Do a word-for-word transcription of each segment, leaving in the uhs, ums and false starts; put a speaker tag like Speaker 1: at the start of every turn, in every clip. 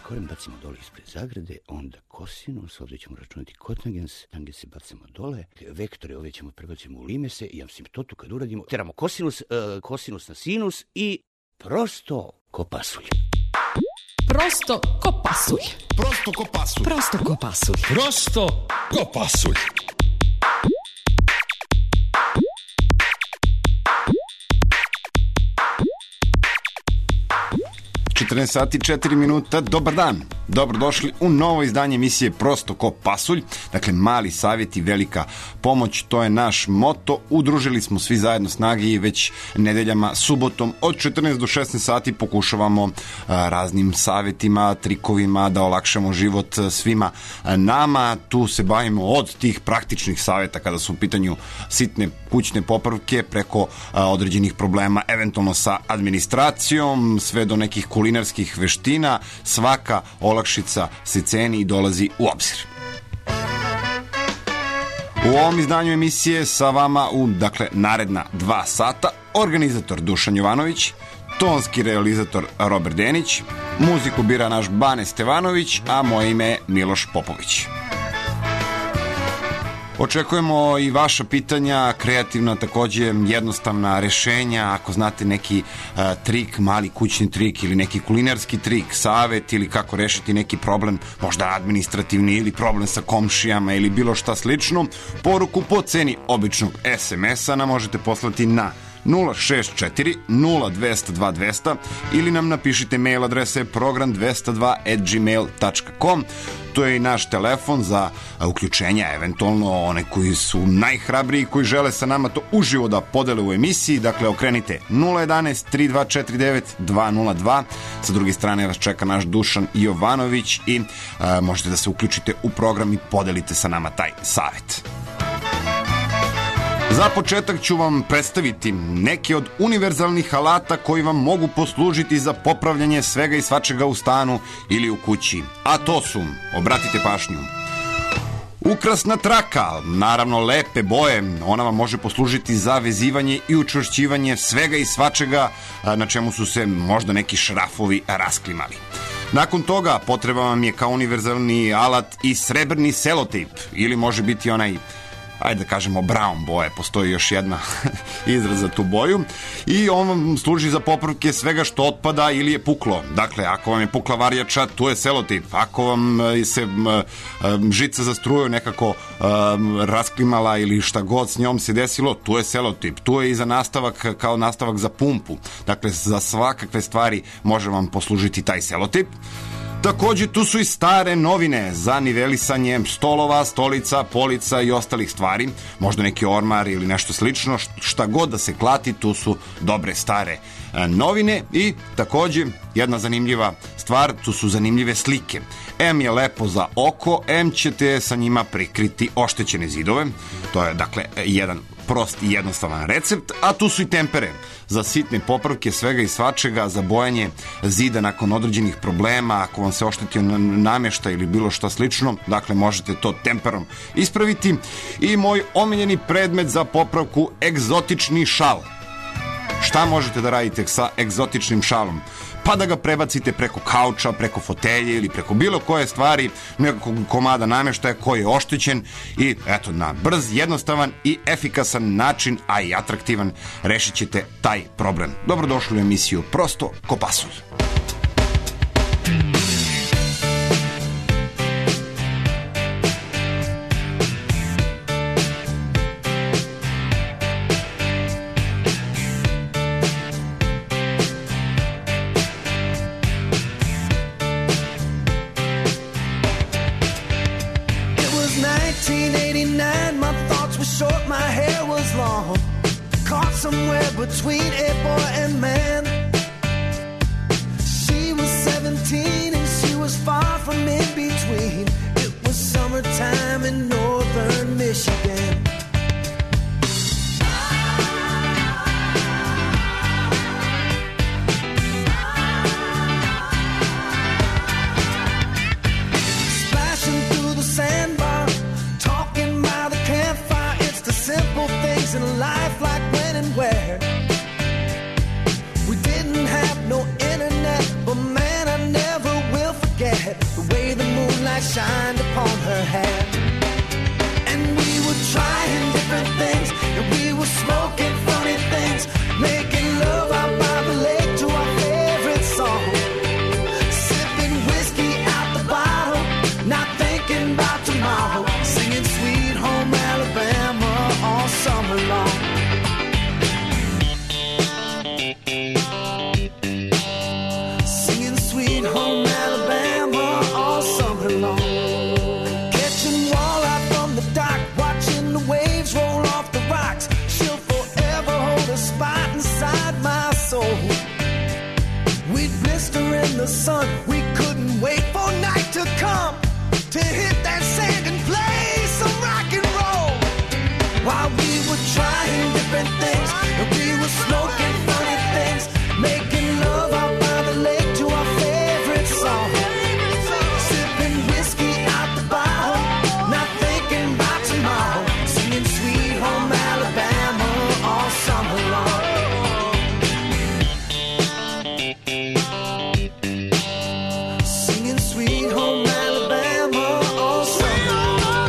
Speaker 1: koren bacimo dole ispred zagrade, onda kosinus, ovdje ćemo računati kotangens, tangens se bacimo dole, vektore ove ćemo prebacimo u limese i asimtotu kad uradimo, teramo kosinus, uh, kosinus na sinus i prosto ko pasulj.
Speaker 2: Prosto ko pasulj.
Speaker 3: Prosto ko pasulj.
Speaker 2: Prosto ko pasulj.
Speaker 3: Prosto ko pasulj. četrnaest sati četiri minuta, dobar dan. Dobrodošli u novo izdanje emisije Prosto ko pasulj. Dakle, mali savjet i velika pomoć, to je naš moto. Udružili smo svi zajedno snage i već nedeljama, subotom od četrnaest do šesnaest sati pokušavamo a, raznim savjetima, trikovima da olakšamo život svima nama. Tu se bavimo od tih praktičnih savjeta kada su u pitanju sitne kućne popravke preko a, određenih problema, eventualno sa administracijom, sve do nekih kulinarskih veština. Svaka olakšica se ceni i dolazi u obzir. U ovom izdanju emisije sa vama u, dakle, naredna dva sata organizator Dušan Jovanović, tonski realizator Robert Denić, muziku bira naš Bane Stevanović, a moje ime je Miloš Popović. Očekujemo i vaša pitanja, kreativna, takođe jednostavna rešenja, ako znate neki uh, trik, mali kućni trik ili neki kulinarski trik, savet ili kako rešiti neki problem, možda administrativni ili problem sa komšijama ili bilo šta slično, poruku po ceni običnog es em es-a nam možete poslati na nula šest četiri nula dva nula dva dva nula nula ili nam napišite mail adrese program dvesta dva at gmail tačka com. To je i naš telefon za uključenja, eventualno one koji su najhrabriji, koji žele sa nama to uživo da podele u emisiji. Dakle, okrenite nula jedanaest tri dva četiri devet dva nula dva. Sa druge strane vas čeka naš Dušan Jovanović i a, možete da se uključite u program i podelite sa nama taj savjet. Za početak ću vam predstaviti neke od univerzalnih alata koji vam mogu poslužiti za popravljanje svega i svačega u stanu ili u kući. A to su, obratite pažnju, ukrasna traka, naravno lepe boje, ona vam može poslužiti za vezivanje i učvršćivanje svega i svačega na čemu su se možda neki šrafovi rasklimali. Nakon toga potreba vam je kao univerzalni alat i srebrni selotejp ili može biti onaj, ajde da kažemo, brown boje, postoji još jedna izraz za tu boju i on vam služi za popravke svega što otpada ili je puklo. Dakle, ako vam je pukla varjača, tu je selotip. Ako vam se žica za struju nekako um, rasklimala ili šta god s njom se desilo, tu je selotip. Tu je i za nastavak, kao nastavak za pumpu. Dakle, za svakakve stvari može vam poslužiti taj selotip. Takođe, tu su i stare novine za nivelisanje stolova, stolica, polica i ostalih stvari. Možda neki ormar ili nešto slično. Šta god da se klati, tu su dobre stare novine. I takođe, jedna zanimljiva stvar, tu su zanimljive slike. M je lepo za oko, M ćete sa njima prikriti oštećene zidove. To je, dakle, jedan prost i jednostavan recept, a tu su i tempere za sitne popravke svega i svačega, za bojanje zida nakon određenih problema, ako vam se oštetio namještaj ili bilo šta slično, dakle možete to temperom ispraviti. I moj omiljeni predmet za popravku, egzotični šal. Šta možete da radite sa egzotičnim šalom? Pa da ga prebacite preko kauča, preko fotelje ili preko bilo koje stvari, nekog komada namještaja koji je oštećen i eto, na brz, jednostavan i efikasan način, a i atraktivan, rešit ćete taj problem. Dobrodošli u emisiju Prosto ko pasulj.
Speaker 4: Somewhere between a boy and man. She was seventeen and she was far from in between. It was summertime in northern Michigan. Splashing through the sandbar, talking by the campfire. It's the simple things in life, like when and where we did shined upon her hair. And we were trying different things, and we were smoking funny things, making love out by the lake to our favorite song, sipping whiskey out the bottle, not thinking about tomorrow, singing Sweet Home Alabama all summer long. Singing Sweet Home Alabama all summer long. Catching walleye from the dock, watching the waves roll off the rocks. She'll forever hold a spot inside my soul. We'd blister in the sun, we couldn't wait for night to come to hit that sand and play some rock and roll. While we were trying different things, and we were smoking funny things, making love out by the lake to our favorite song, sipping whiskey out the bottle, not thinking about tomorrow, singing Sweet Home Alabama all summer long. Singing Sweet Home Alabama all summer long.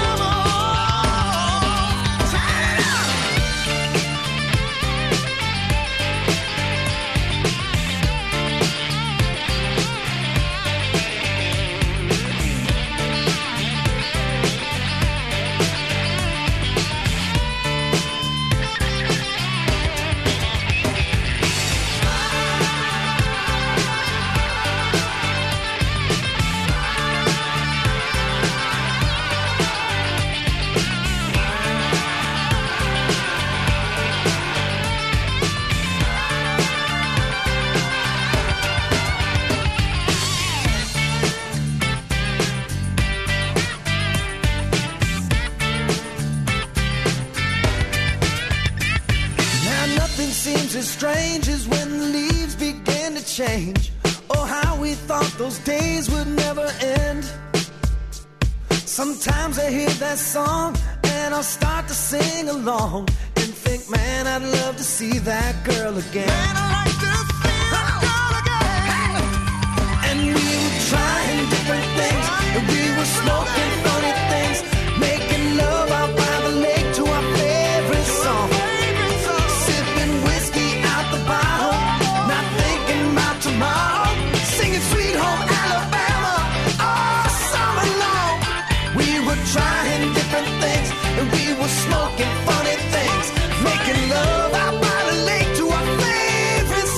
Speaker 4: Now nothing seems as strange as when the leaves begin to change. Oh, how we thought those days would never end. Sometimes I hear that song and I'll start to sing along and think, man, I'd love to see that girl again. Man, I'd like to see that girl again. And we were trying different things, and we were smoking funny things, making love out by the lake to our favorite song, sipping whiskey out the bottle, not thinking about tomorrow, singing Sweet Home Alabama all summer long. We were trying different things, and we were smoking funny things, making love out by the lake to our favorite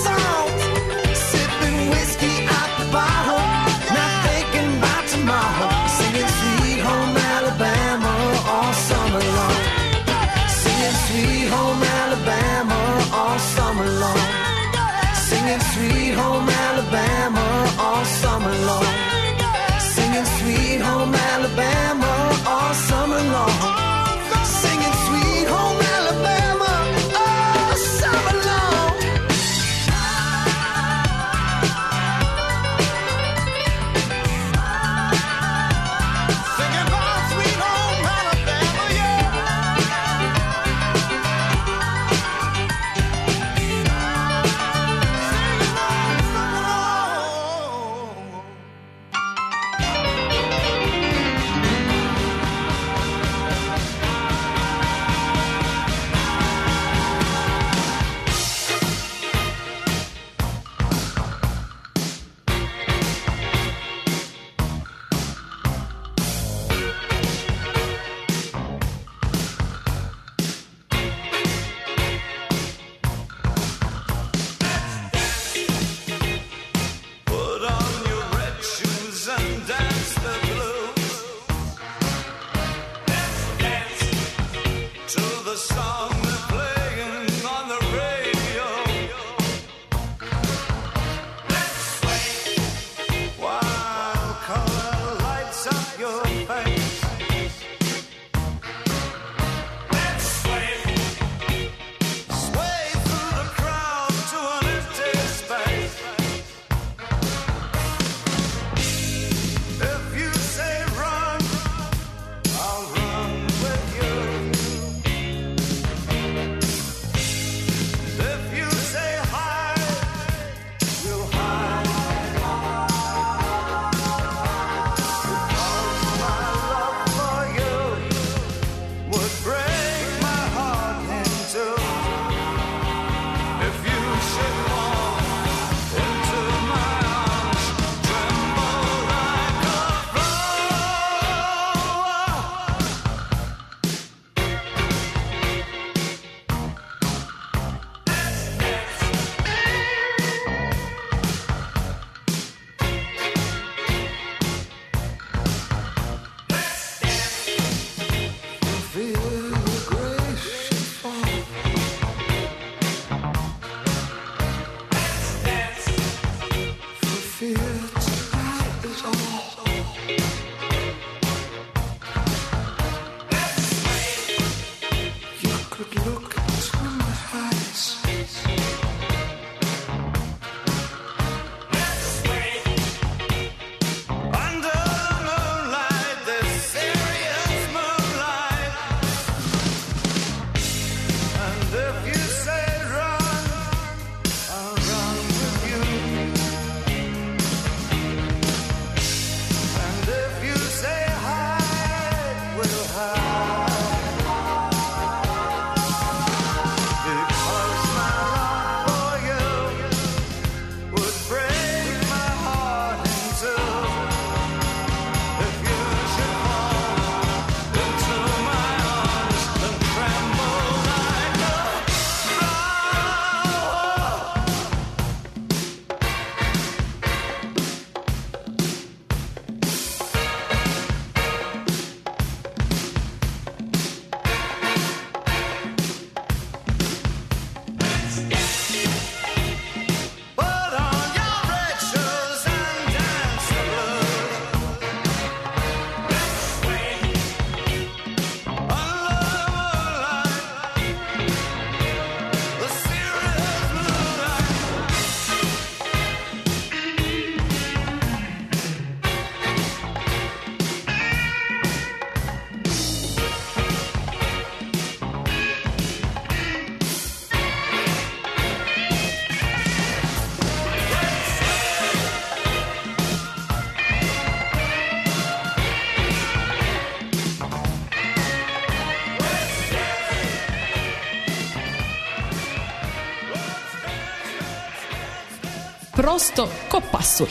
Speaker 2: Prosto ko pasulj.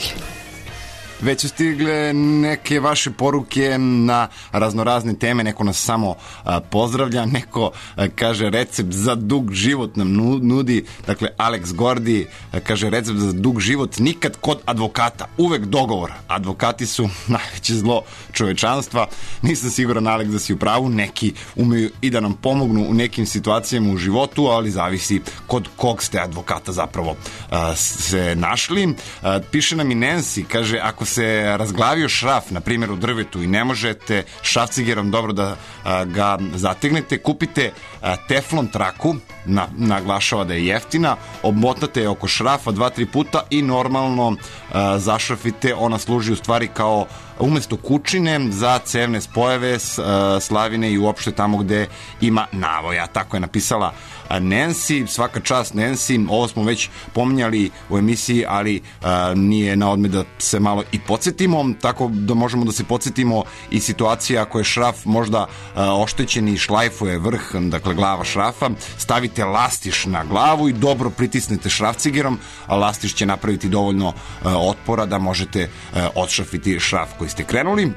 Speaker 3: Već su stigle neke vaše poruke na raznorazne teme, neko nas samo a, pozdravlja, neko a, kaže recept za dug život nam nudi, dakle Alex Gordi a, kaže recept za dug život nikad kod advokata, uvek dogovor, advokati su najveće zlo čovečanstva. Nisam siguran, Alex, da si u pravu, neki umeju i da nam pomognu u nekim situacijama u životu, ali zavisi kod kog ste advokata zapravo a, se našli. A, piše nam i Nancy, kaže ako se razglavio šraf, na primjer u drvetu, i ne možete šrafcigerom dobro da a, ga zategnete, kupite a, teflon traku, na, naglašava da je jeftina, obmotate je oko šrafa dva, tri puta i normalno a, zašrafite. Ona služi u stvari kao umesto kučine za cevne spojeve, slavine i uopšte tamo gde ima navoja. Tako je napisala Nancy. Svaka čast, Nancy. Ovo smo već pominjali u emisiji, ali a, nije na odmet da se malo i podsjetimo, tako da možemo da se podsjetimo i situacija ako je šraf možda a, oštećen i šlajfuje vrh, dakle glava šrafa, stavite lastiš na glavu i dobro pritisnete šrafcigerom, a lastiš će napraviti dovoljno a, otpora da možete a, odšrafiti šraf koji ste krenuli.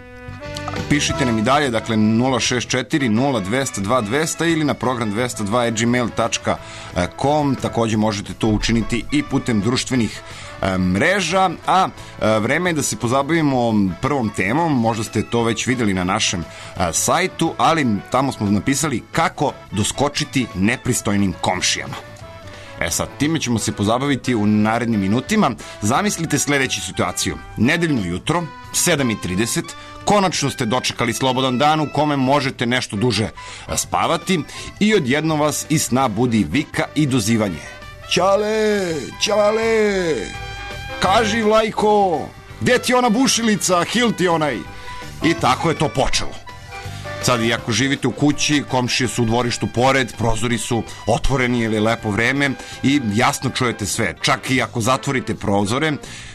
Speaker 3: Pišite nam i dalje, dakle nula šest četiri nula dva zero dva dva zero zero ili na program dvesta dva at gmail tačka com. Takođe možete to učiniti i putem društvenih e, mreža, a e, vreme je da se pozabavimo prvom temom. Možda ste to već videli na našem e, sajtu, ali tamo smo napisali kako doskočiti nepristojnim komšijama. E sad, time ćemo se pozabaviti u narednim minutima. Zamislite sledeću situaciju. Nedeljno jutro, sedam i trideset, konačno ste dočekali slobodan dan u kome možete nešto duže spavati i odjedno vas iz sna budi vika i dozivanje. Ćale, ćale, kaži Vlajko, gde ti ona bušilica, hil ti onaj? I tako je to počelo. Sad, i ako živite u kući, komšije su u dvorištu pored, prozori su otvoreni ili lepo vreme i jasno čujete sve. Čak i ako zatvorite prozore,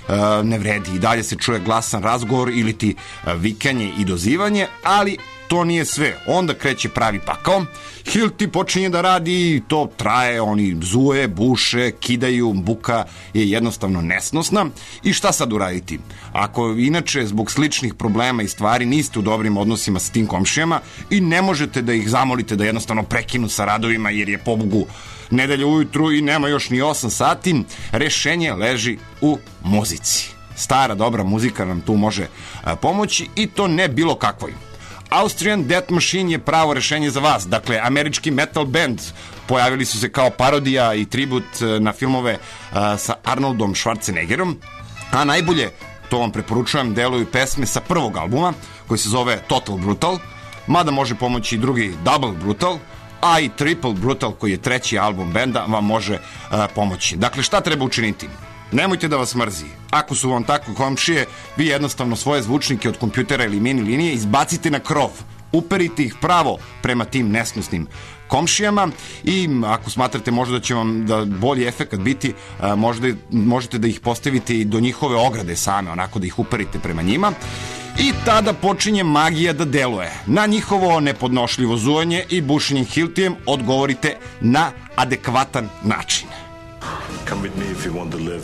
Speaker 3: ne vredi, i dalje se čuje glasan razgovor ili ti vikanje i dozivanje, ali to nije sve. Onda kreće pravi pakao. Hilti počinje da radi i to traje, oni zuje, buše, kidaju, buka je jednostavno nesnosna. I šta sad uraditi? Ako inače zbog sličnih problema i stvari niste u dobrim odnosima sa tim komšijama i ne možete da ih zamolite da jednostavno prekinu sa radovima jer je pobogu nedelja ujutru i nema još ni osam sati, rešenje leži u muzici. Stara dobra muzika nam tu može pomoći i to ne bilo kakvoj. Austrian Death Machine je pravo rešenje za vas. Dakle, američki metal band. Pojavili su se kao parodija i tribut na filmove uh, sa Arnoldom Schwarzeneggerom. A najbolje, to vam preporučujem, deluju pesme sa prvog albuma koji se zove Total Brutal, mada može pomoći i drugi Double Brutal, a i Triple Brutal koji je treći album benda vam može uh, pomoći. Dakle, šta treba učiniti? Nemojte da vas mrzi. Ako su vam takve komšije, vi jednostavno svoje zvučnike od kompjutera ili mini linije izbacite na krov. Uperite ih pravo prema tim nesnosnim komšijama i ako smatrate možda da će vam da bolji efekat biti, možda, možete da ih postavite i do njihove ograde same, onako da ih uperite prema njima. I tada počinje magija da deluje. Na njihovo nepodnošljivo zujanje i bušenjem hiltijem odgovorite na adekvatan način.
Speaker 5: Come with me if you want to live.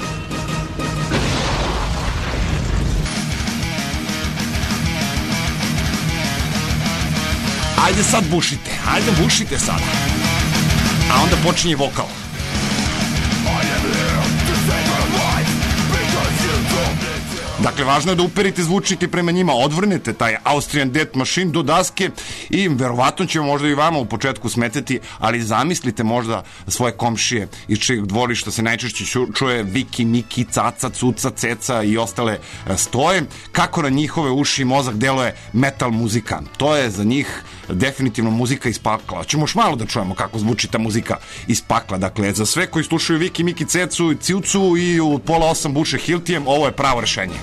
Speaker 3: Ajde sad bušite, ajde bušite sada. A onda počinje vokal. Dakle, važno je da uperite zvučnike prema njima, odvrnete taj Austrian Death Machine do daske i verovatno će možda i vama u početku smeteti, ali zamislite možda svoje komšije iz čijeg dvorišta se najčešće čuje viki, miki, caca, cuca, ceca i ostale stoje, kako na njihove uši i mozak deluje metal muzika. To je za njih definitivno muzika iz pakla. Hoćemo još malo da čujemo kako zvuči ta muzika iz pakla. Dakle, za sve koji slušaju viki, miki, cecu i ciucu i u pola osam buše hiltijem, ovo je pravo rešenje.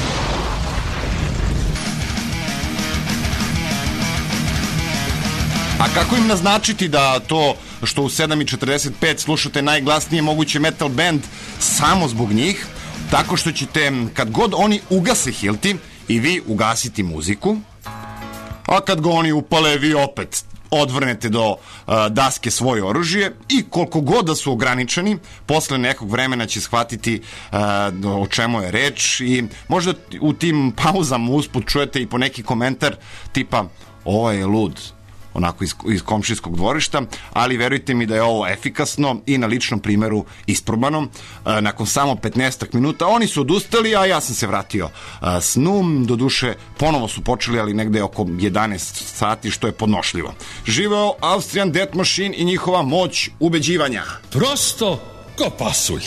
Speaker 3: A kako im naznačiti da to što u sedam i četrdeset pet slušate najglasnije moguće metal band samo zbog njih? Tako što ćete, kad god oni ugase hilti, i vi ugasiti muziku, a kad ga oni upale, vi opet odvrnete do uh, daske svoje oružje i koliko god da su ograničeni, posle nekog vremena će shvatiti uh, o čemu je reč i možda u tim pauzama usput čujete i po neki komentar tipa ovo je lud, onako iz, iz komšijskog dvorišta, ali verujte mi da je ovo efikasno i na ličnom primeru isprobano. E, nakon samo petnaest minuta oni su odustali, a ja sam se vratio e, snu, doduše ponovo su počeli, ali negde oko jedanaest sati, što je podnošljivo. Živeo Austrian Death Machine i njihova moć ubeđivanja.
Speaker 6: Prosto ko pasulj.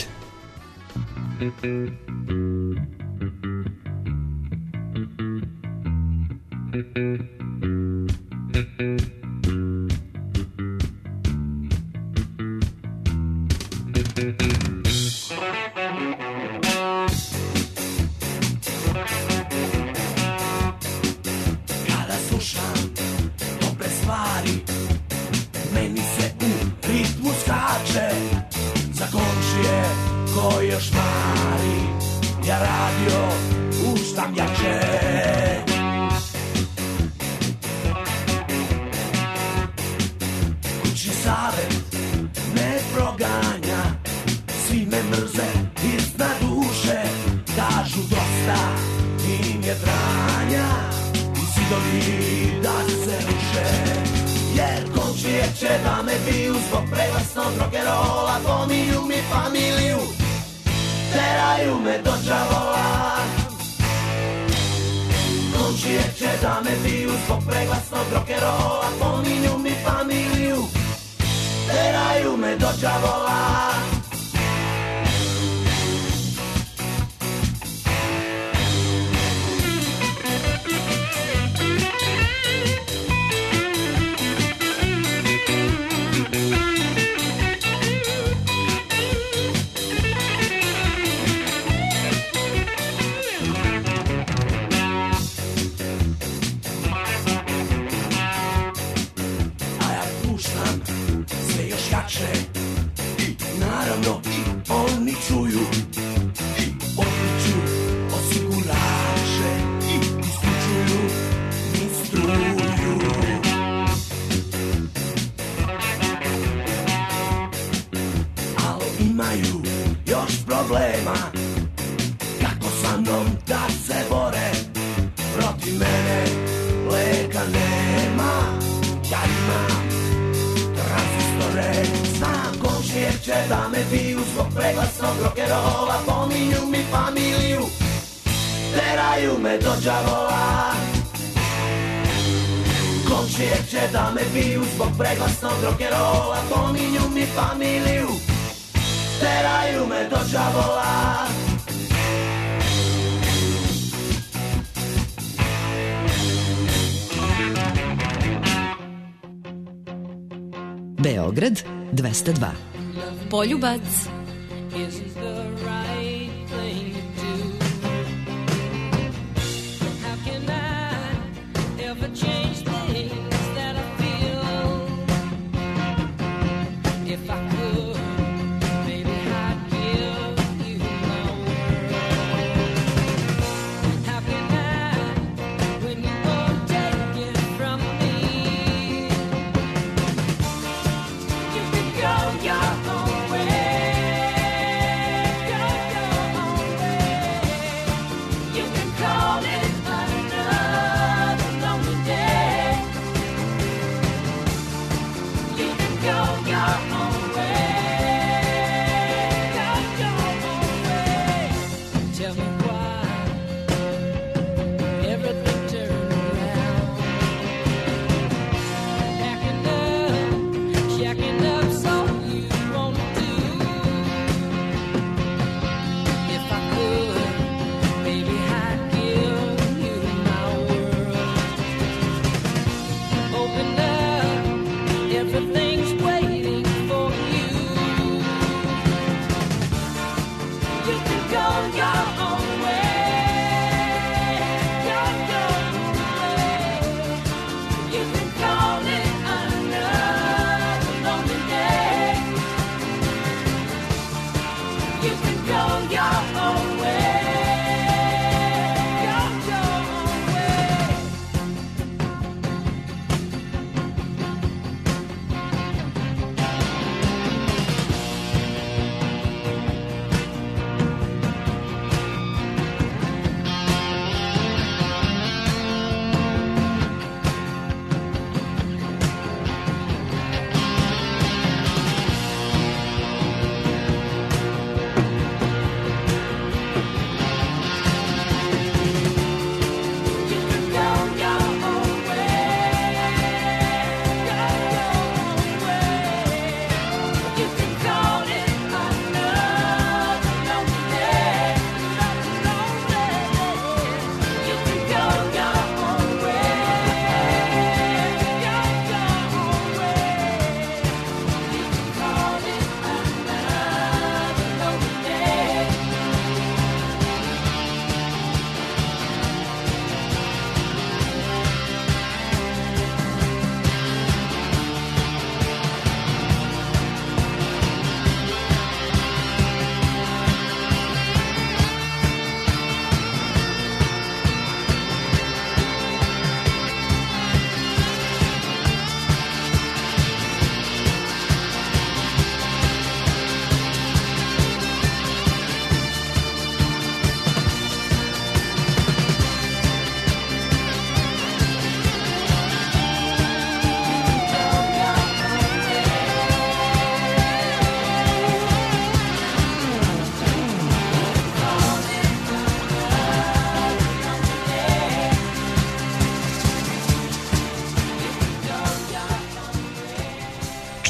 Speaker 4: Kada slušam dobre stvari, meni se u ritmu skače. Za komšije ko još mari, ja radio puštam jače. Kući savet me proganja, svi me mrze iznad duše, kažu dosta im je dranja i zidovi da se ruše. Jer komšije će da me biju zbog preglasnog rock'n'rolla, pominju mi familiju, teraju me do đavola. Komšije će da me biju zbog preglasnog rock'n'rolla, pominju mi familiju, teraju me do đavola. I naravno i oni čuju i odliču osigurače i isključuju mi struju. Ali imaju još problema, kako sa mnom da se bore, protiv mene leka nema, ja imam tranzistore. Znam komšije će da me biju zbog preglasnog rock'n'rolla, pominju mi familiju, teraju me do đavola. Komšije će da me biju zbog preglasnog rock'n'rolla, pominju mi familiju, teraju me do đavola.
Speaker 2: Beograd dvesta dva.
Speaker 7: Poljubac.
Speaker 4: Go your own way.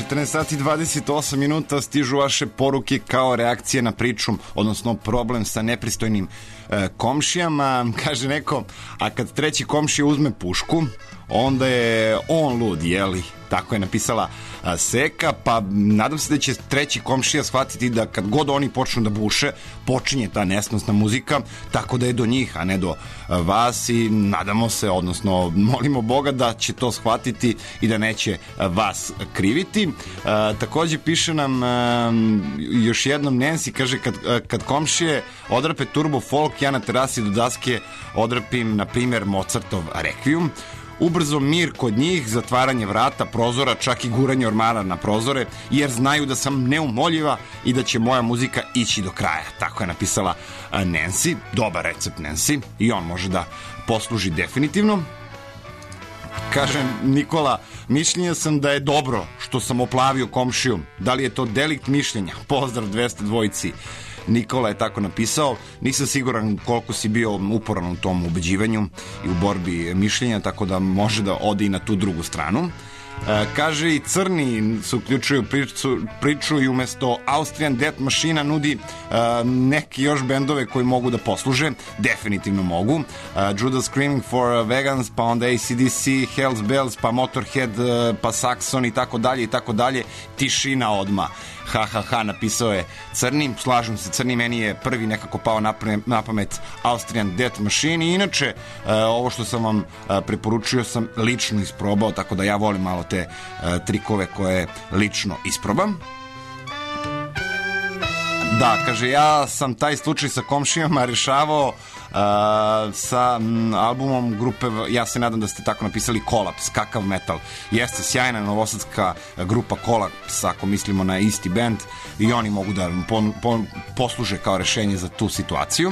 Speaker 3: četrnaest sati i dvadeset osam minuta, stižu vaše poruke kao reakcije na priču, odnosno problem sa nepristojnim e, komšijama. Kaže neko, a kad treći komšija uzme pušku, onda je on lud, jeli? Tako je napisala a, Seka, pa nadam se da će treći komšija shvatiti da kad god oni počnu da buše, počinje ta nesnosna muzika, tako da je do njih, a ne do a, vas, i nadamo se, odnosno molimo Boga da će to shvatiti i da neće a, vas kriviti. A, takođe piše nam a, još jednom Nancy, kaže kad, a, kad komšije odrape turbo folk, ja na terasi do daske odrapim, na primjer, Mozartov Requiem. Ubrzo mir kod njih, zatvaranje vrata, prozora, čak i guranje ormara na prozore, jer znaju da sam neumoljiva i da će moja muzika ići do kraja. Tako je napisala Nancy. Dobar recept, Nancy. I on može da posluži definitivno. Kaže Nikola, mišljenja sam da je dobro što sam oplavio komšiju. Da li je to delikt mišljenja? Pozdrav dvesta dvojici. Nikola je tako napisao. Nisam siguran koliko si bio uporan u tom ubeđivanju i u borbi mišljenja, tako da može da ode i na tu drugu stranu. E, kaže i Crni se uključuju priču, priču i umesto Austrian Death Machine nudi e, neke još bendove koji mogu da posluže. Definitivno mogu. E, Judas Screaming for Vegans, pa onda A C D C, Hell's Bells, pa Motorhead, e, pa Saxon i tako dalje i tako dalje. Tišina odma. Ha, ha, ha, napisao je Crni. Slažem se, Crni, meni je prvi nekako pao na pamet Austrian Death Machine. I inače, e, ovo što sam vam e, preporučio sam lično isprobao, tako da ja volim malo te e, trikove koje lično isprobam. Da, kaže, ja sam taj slučaj sa komšijama rešavao uh, sa m, albumom grupe, ja se nadam da ste tako napisali, Kolaps, kakav metal. Jeste sjajna novosadska grupa Kolaps, ako mislimo na isti band, i oni mogu da po, po, posluže kao rešenje za tu situaciju.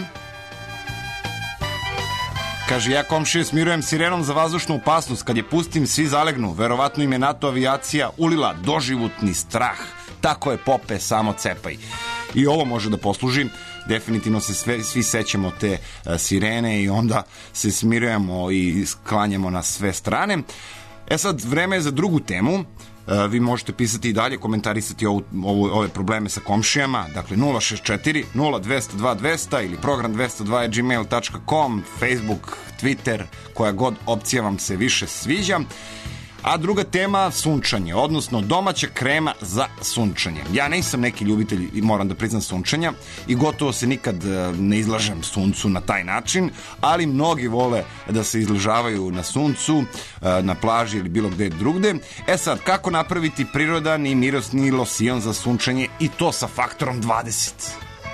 Speaker 3: Kaže, ja komšije smirujem sirenom za vazdušnu opasnost, kad je pustim svi zalegnu, verovatno im je NATO avijacija ulila doživotni strah. Tako je, pope, samo cepaj. I ovo može da posluži. Definitivno se sve, svi sećamo te a, sirene i onda se smirujemo i sklanjamo na sve strane. E sad, vreme je za drugu temu. A, vi možete pisati i dalje, komentarisati ovu, ovu, ove probleme sa komšijama. Dakle, nula šest četiri nula dvesta dva dvesta ili program dvesta dva at gmail dot com, Facebook, Twitter, koja god opcija vam se više sviđa. A druga tema, sunčanje, odnosno domaća krema za sunčanje. Ja nisam neki ljubitelj, moram da priznam, sunčanja i gotovo se nikad ne izlažem suncu na taj način, ali mnogi vole da se izležavaju na suncu, na plaži ili bilo gde drugde. E sad, kako napraviti prirodan i mirosni losion za sunčanje, i to sa faktorom dvadeset?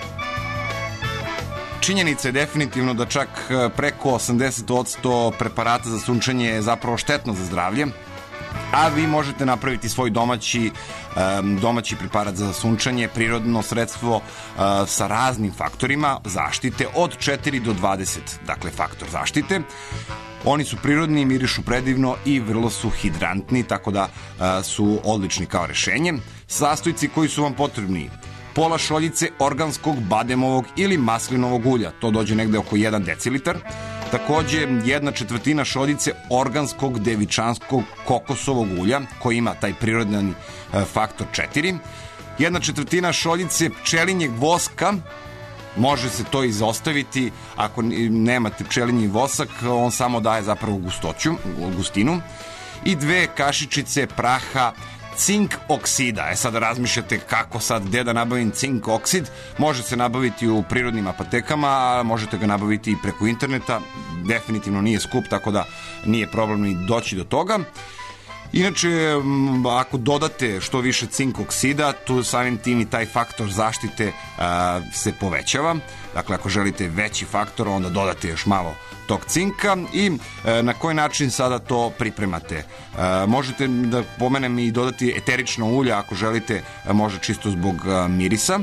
Speaker 3: Činjenica je definitivno da čak preko osamdeset posto preparata za sunčanje je zapravo štetno za zdravlje, a vi možete napraviti svoj domaći, um, domaći preparat za sunčanje, prirodno sredstvo uh, sa raznim faktorima zaštite od četiri do dvadeset, dakle faktor zaštite. Oni su prirodni, mirišu predivno i vrlo su hidrantni, tako da uh, su odlični kao rešenje. Sastojci koji su vam potrebni: pola šoljice organskog bademovog ili maslinovog ulja, to dođe negde oko jedan decilitar. Takođe, jedna četvrtina šoljice organskog devičanskog kokosovog ulja, koji ima taj prirodni faktor četiri. Jedna četvrtina šoljice pčelinjeg voska, može se to izostaviti ako nemate pčelinji vosak, on samo daje zapravo gustoću, gustinu. I dve kašičice praha cink oksida. E sad razmišljate kako sad, gde da nabavim cink oksid. Može se nabaviti u prirodnim apotekama, a možete ga nabaviti i preko interneta. Definitivno nije skup, tako da nije problem ni doći do toga. Inače, ako dodate što više cink oksida, tu samim tim i taj faktor zaštite a, se povećava. Dakle, ako želite veći faktor, onda dodate još malo tog cinka. I e, na koji način sada to pripremate? E, možete da pomenem i dodati eterično ulje ako želite, može čisto zbog a, mirisa.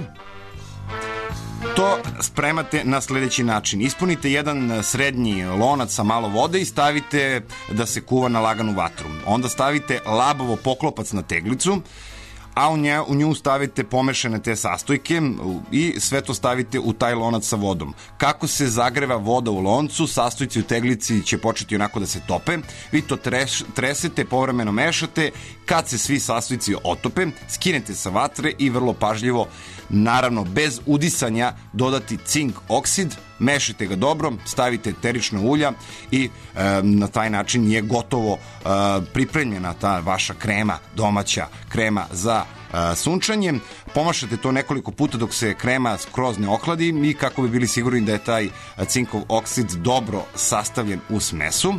Speaker 3: To spremate na sljedeći način. Ispunite jedan srednji lonac sa malo vode i stavite da se kuva na laganu vatru. Onda stavite labovo poklopac na teglicu, a u, nje, u nju stavite pomešane te sastojke i sve to stavite u taj lonac sa vodom. Kako se zagreva voda u loncu, sastojci u teglici će početi onako da se tope. Vi to treš, tresete, povremeno mešate. Kad se svi sastojci otope, skinete sa vatre i vrlo pažljivo, naravno bez udisanja, dodati cink oksid, mešite ga dobro, stavite eterična ulja i e, na taj način je gotovo e, pripremljena ta vaša krema, domaća krema za e, sunčanje. Pomašate to nekoliko puta dok se krema skroz ne ohladi i kako bi bili sigurni da je taj cinkov oksid dobro sastavljen u smesu.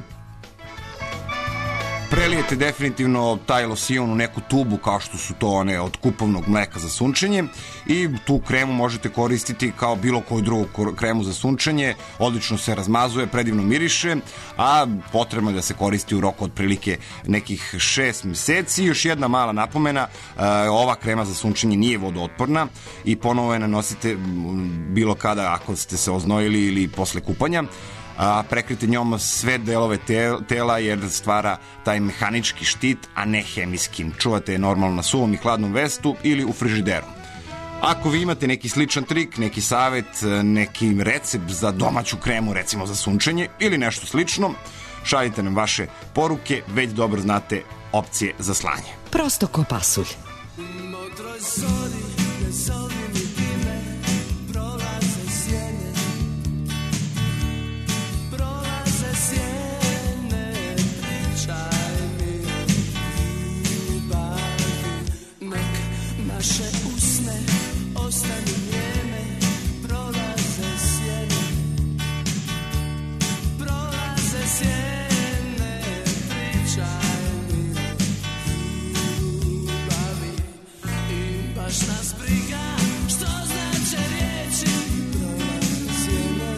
Speaker 3: Prelijete definitivno taj losion u neku tubu kao što su to one od kupovnog mleka za sunčanje i tu kremu možete koristiti kao bilo koju drugu kremu za sunčanje. Odlično se razmazuje, predivno miriše, a potrebno je da se koristi u roku otprilike nekih šest meseci. Još jedna mala napomena, ova krema za sunčanje nije vodootporna i ponovo je nanosite bilo kada ako ste se oznojili ili posle kupanja. A prekrite njom sve delove tela jer stvara taj mehanički štit, a ne hemijski. Čuvate je normalno na suvom i hladnom vestu ili u frižideru. Ako vi imate neki sličan trik, neki savet, neki recept za domaću kremu, recimo za sunčanje ili nešto slično, šaljite nam vaše poruke, već dobro znate opcije za slanje.
Speaker 2: Prosto ko pasulj.
Speaker 4: Naše usne ostanu njeme, prolaze sjene, prolaze sjene, pričaj mi o ljubavi i baš nas briga što znače riječi, prolaze sjene,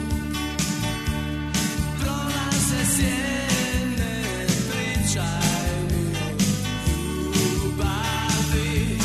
Speaker 4: prolaze sjene, pričaj mi o ljubavi.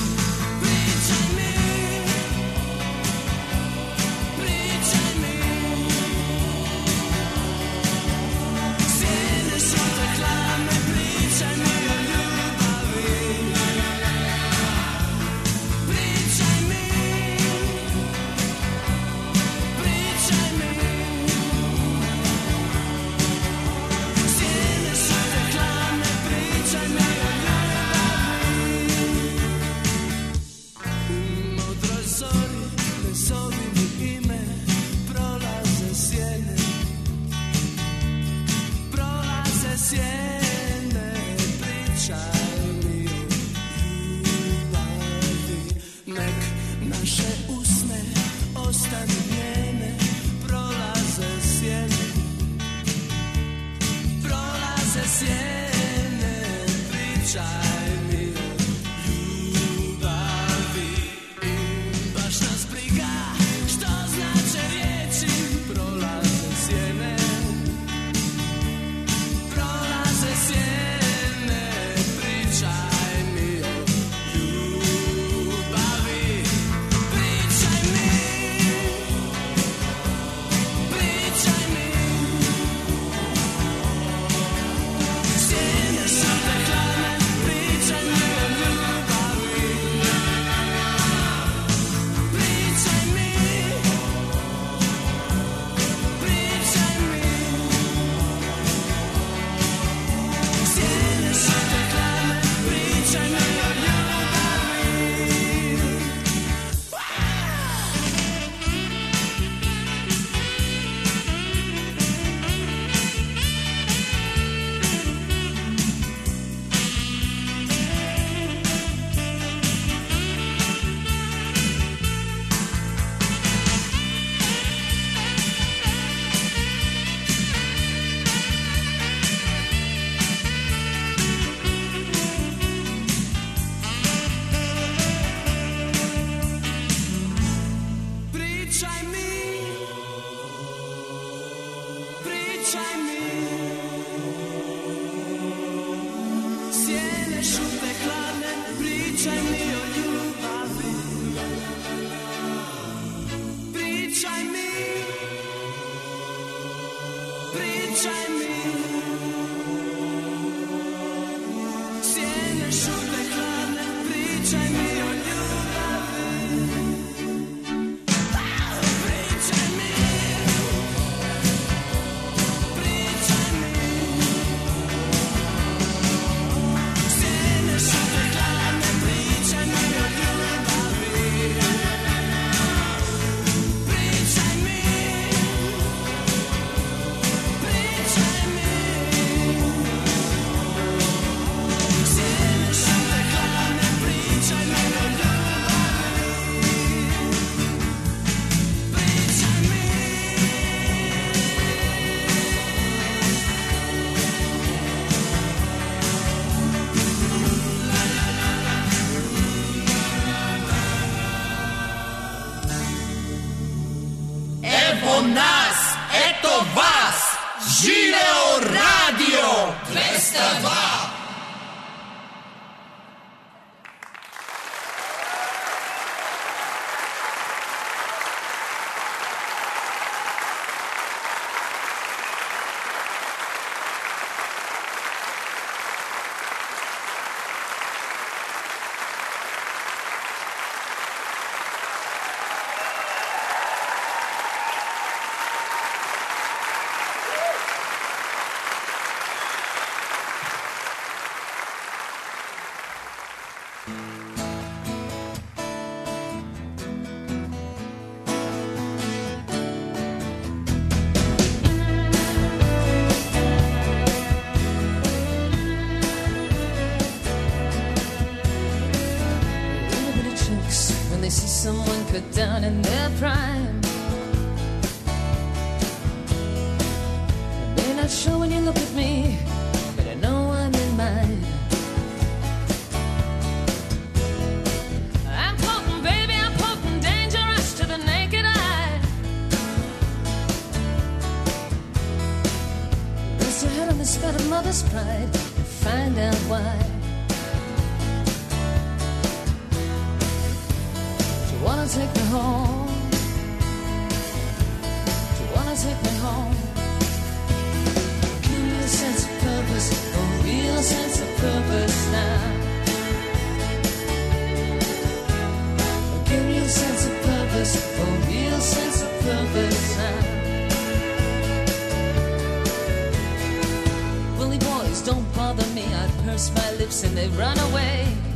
Speaker 7: Someone cut down in their prime. They're not sure when you look at me, but I know I'm in mine. I'm potent, baby, I'm potent, dangerous to the naked eye. Rest your head on the spot of mother's pride and find out why. Wanna take me home? Do you wanna take me home? Give me a sense of purpose, a real sense of purpose now. Give me a sense of purpose, a real sense of purpose now. Bully boys, don't bother me. I purse my lips and they run away.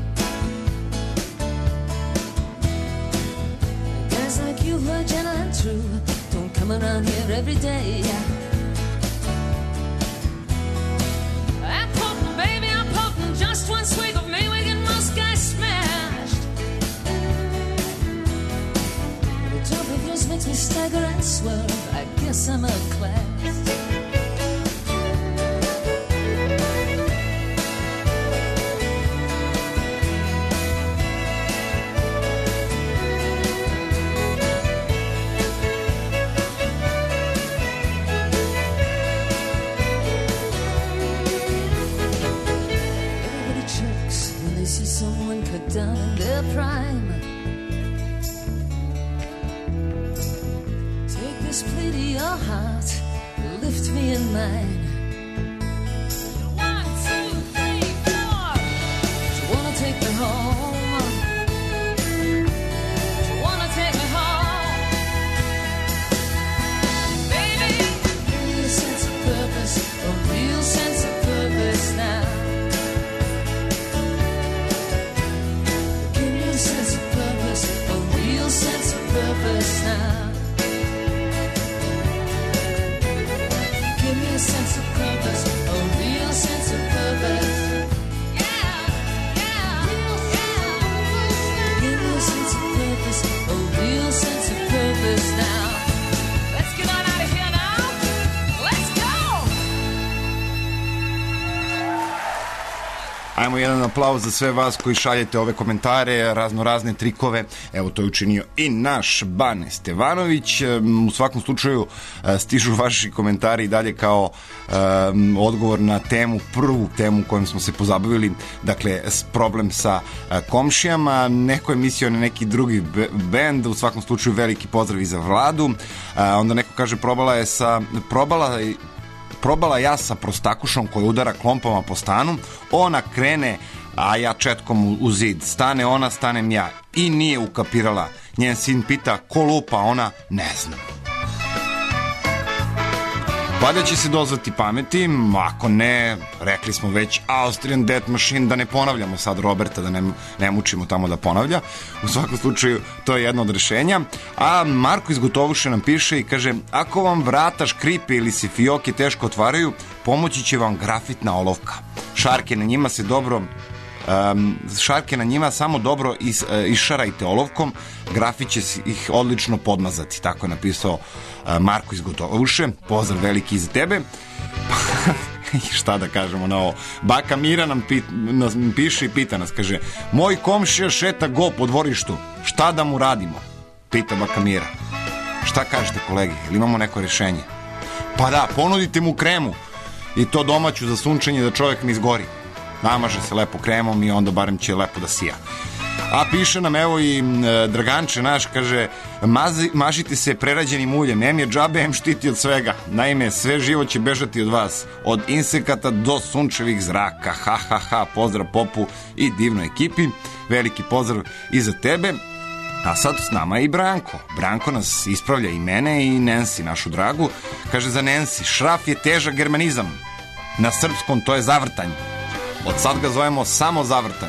Speaker 7: You who are gentle and true don't come around here every day. I'm potent, baby, I'm potent. Just one swig of me, we get most guys smashed. The top of yours makes me stagger and swerve. I guess I'm outclassed. Down in their prime. Take this plea to your heart, lift me in mine. One, two, three, four. Do you wanna take me home? Do you wanna take me home? Baby, give me a sense of purpose, a real sense of purpose now. Sense of purpose, a real sense of purpose now. Give me a sense of purpose, a real sense of purpose. Yeah, yeah, yeah. Give me a sense of purpose, a real sense of purpose now. Let's get on out of here now. Let's go!
Speaker 3: Ajmo jedan aplauz za sve vas koji šaljete ove komentare, razno razne trikove. Evo, to je učinio i naš Bane Stevanović. U svakom slučaju stižu vaši komentari i dalje kao um, odgovor na temu, prvu temu kojom smo se pozabavili, dakle problem sa uh, komšijama. Neko je mislio na neki drugi bend, u svakom slučaju veliki pozdrav i za Vladu. Uh, onda neko kaže probala je sa probala probala ja sa prostakušom koja udara klompama po stanu, ona krene a ja četkom u, u zid. Stane ona, stanem ja. I nije ukapirala. Njen sin pita ko lupa, ona ne znam. Valjda će se dozvati pameti, ako ne, rekli smo već Austrian Death Machine, da ne ponavljamo sad Roberta, da ne, ne mučimo tamo da ponavlja. U svakom slučaju, to je jedno od rešenja. A Marko iz Gotovuše nam piše i kaže, ako vam vrata škripe ili se fioke teško otvaraju, pomoći će vam grafitna olovka. Šarke na njima se dobro... Um, šarke na njima samo dobro is, uh, išarajte olovkom, grafit će ih odlično podmazati. Tako je napisao uh, Marko iz Gotovuše. Pozdrav veliki za tebe. Šta da kažemo na ovo? Baka Mira nam, pit, nas piše i pita nas, kaže, moj komšija šeta go po dvorištu, šta da mu radimo? Pita Baka Mira. Šta kažete kolege, ili imamo neko rešenje? Pa da, ponudite mu kremu i to domaću za sunčanje da čovjek ne izgori. Namaže se lepo kremom i onda barem će lepo da sija. A piše nam evo i e, Draganče naš, kaže, mazi, mažite se prerađenim uljem, em je džabe, em štiti od svega. Naime, sve živo će bežati od vas, od insekata do sunčevih zraka. Ha, ha, ha, pozdrav Popu i divnoj ekipi. Veliki pozdrav i za tebe. A sad s nama je i Branko. Branko nas ispravlja i mene i Nancy, našu dragu. Kaže za Nancy, šraf je težak germanizam. Na srpskom to je zavrtanj. Od sad ga zovemo samo zavrtan.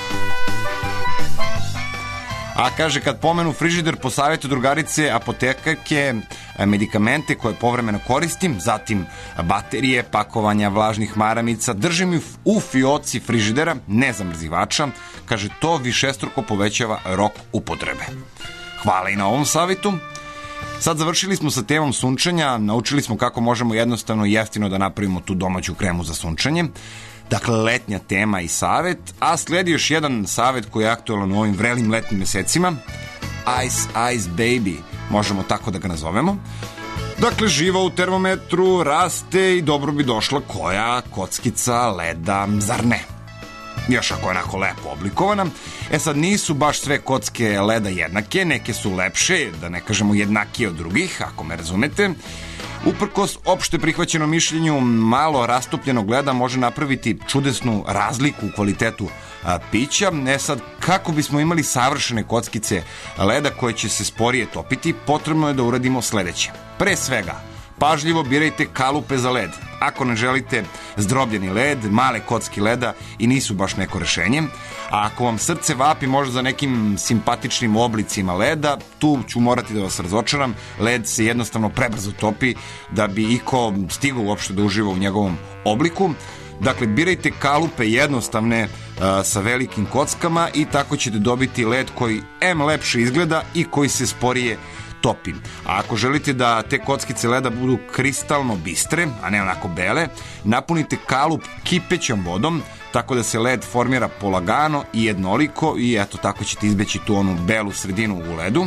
Speaker 3: A kaže, kad pomenu frižider, po savjetu drugarice apotekarke, medikamente koje povremeno koristim, zatim baterije, pakovanja vlažnih maramica, držim ih u fioci frižidera, ne zamrzivača. Kaže, to višestruko povećava rok upotrebe. Hvala i na ovom savjetu. Sad završili smo sa temom sunčanja, naučili smo kako možemo jednostavno i jeftino da napravimo tu domaću kremu za sunčanje. Dakle, letnja tema i savet, a sledi još jedan savet koji je aktualan u ovim vrelim letnim mesecima. Ice, ice baby, možemo tako da ga nazovemo. Dakle, živa u termometru, raste i dobro bi došla koja kockica leda, zar ne? Još ako je onako lepo oblikovana. E sad, nisu baš sve kocke leda jednake, neke su lepše, da ne kažemo jednakije od drugih, ako me razumete. Uprkos opšte prihvaćenom mišljenju, malo rastopljenog leda može napraviti čudesnu razliku u kvalitetu a, pića. E sad, kako bismo imali savršene kockice leda koje će se sporije topiti, potrebno je da uradimo sledeće. Pre svega, pažljivo birajte kalupe za led. Ako ne želite zdrobljeni led, male kocki leda i nisu baš neko rešenje. A ako vam srce vapi možda za nekim simpatičnim oblicima leda, tu ću morati da vas razočaram. Led se jednostavno prebrzo topi da bi iko stigao uopšte da uživa u njegovom obliku. Dakle, birajte kalupe jednostavne a, sa velikim kockama i tako ćete dobiti led koji em lepše izgleda i koji se sporije topi. A ako želite da te kockice leda budu kristalno bistre, a ne onako bele, napunite kalup kipećom vodom, tako da se led formira polagano i jednoliko i eto tako ćete izbeći tu onu belu sredinu u ledu.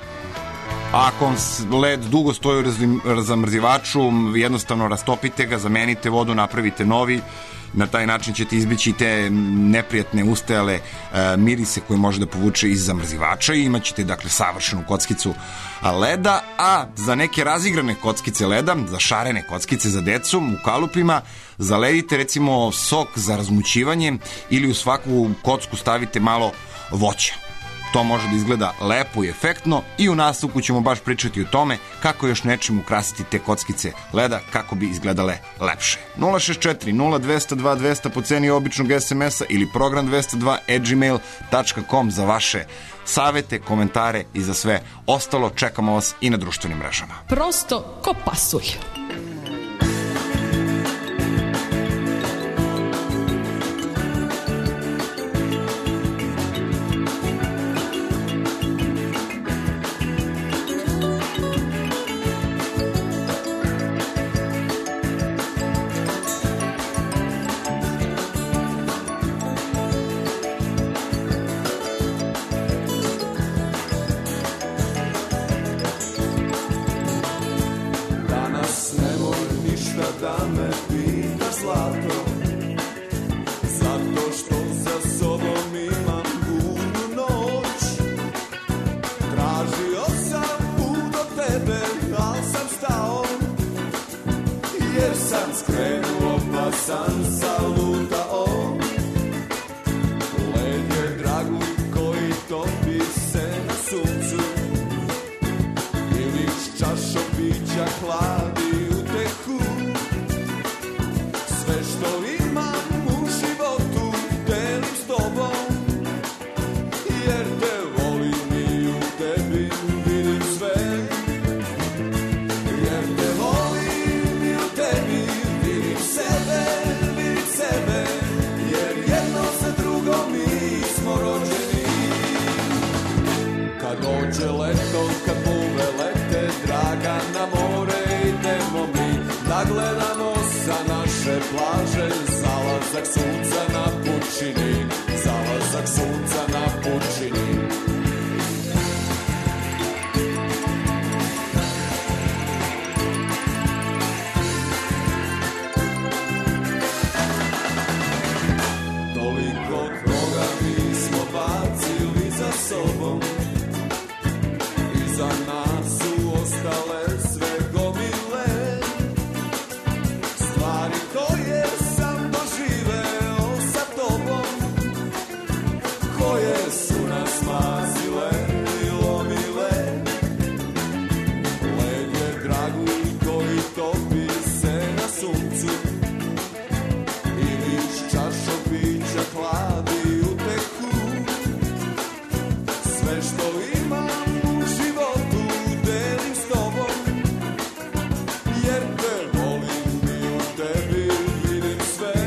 Speaker 3: A ako vam led dugo stoji u zamrzivaču, jednostavno rastopite ga, zamenite vodu, napravite novi. Na taj način ćete izbeći te neprijatne ustajale e, mirise koje može da povuče iz zamrzivača i imat ćete dakle savršenu kockicu leda. A za neke razigrane kockice leda, za šarene kockice za decu u kalupima, zaledite recimo sok za razmućivanje ili u svaku kocku stavite malo voća. To može da izgleda lepo i efektno i u nastavku ćemo baš pričati o tome kako još nečim ukrasiti te kockice leda kako bi izgledale lepše. nula šest četiri nula dva nula dva dva nula po ceni običnog es em es a ili program dvesta dva at gmail tačka com za vaše savete, komentare i za sve ostalo. Čekamo vas i na društvenim mrežama.
Speaker 2: Prosto ko pasulj.
Speaker 4: što imam u životu delim s tobom, jer te volim i u tebi vidim sve. Jer te volim i u tebi vidim sebe, vidim sebe, jer jedno za drugo mi smo rođeni. Kad dođe leto, kad buve lete, draga, na more idemo mi, da gledamo sa naše plaže zalazak sunca na pučini, zalazak sunca na pučini. Toliko toga mi smo bacili za sobom, iza nas su ostale sve gomile stvari koje sam doživeo sa tobom, koje su nas mazile i lomile. Led je dragulj koji topi se na suncu i nič čašo pića hladi utehu. Sve što imam u životu delim s tobom, jer te volim i u tebi vidim sve.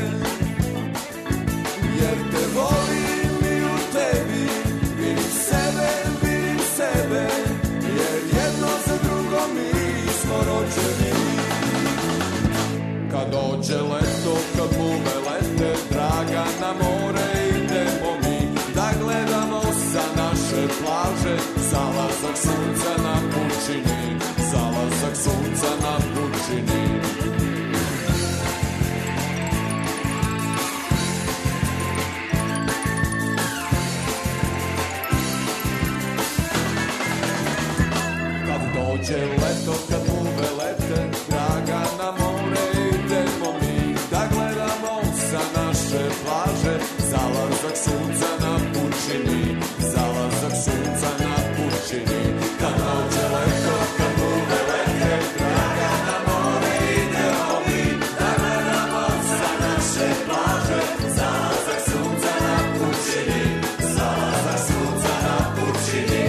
Speaker 4: Jer te volim i u tebi vidim sebe, vidim sebe, jer jedno za drugo mi smo rođeni. Kad dođe leto, kad buve lete, draga, na more idemo mi, da gledamo sa naše plaže zalazak sunca na pučini, zalazak sunca na pučini. Kad dođe leto, kad buve lete, draga, na more idemo mi, da gledamo sa naše plaže zalazak sunca na pučini, zalazak sunca na pučini. Kad dođe leto, kad buve lete, draga, na more idemo mi, da gledamo sa naše plaže zalazak sunca na pučini, zalazak sunca na pučini.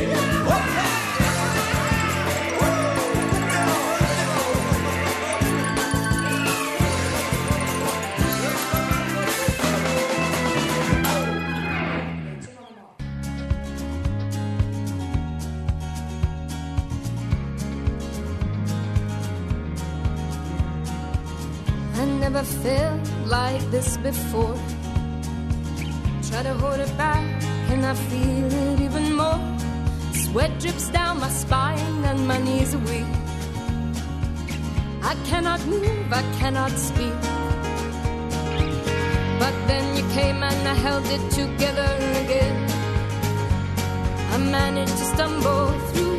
Speaker 8: I never felt like this before. Try to hold it back and I feel it even more. Sweat drips down my spine and my knees are weak. I cannot move, I cannot speak. But then you came and I held it together again. I managed to stumble through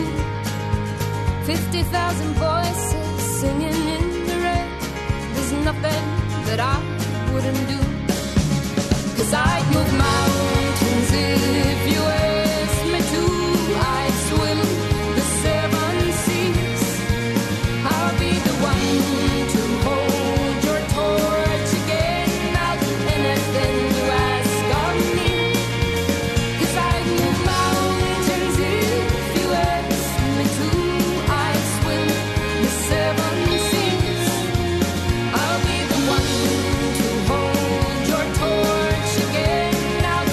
Speaker 8: fifty thousand voices singing in the rain. There's nothing that I wouldn't do, 'cause I'd move mountains if you asked me to. I'd swim the seven seas. I'll be the one to hold your torch again. I'll do anything you ask of me, 'cause I'd move mountains if you asked me to. I'd swim the seven seas. I'll be the one to hold your torch again. I'll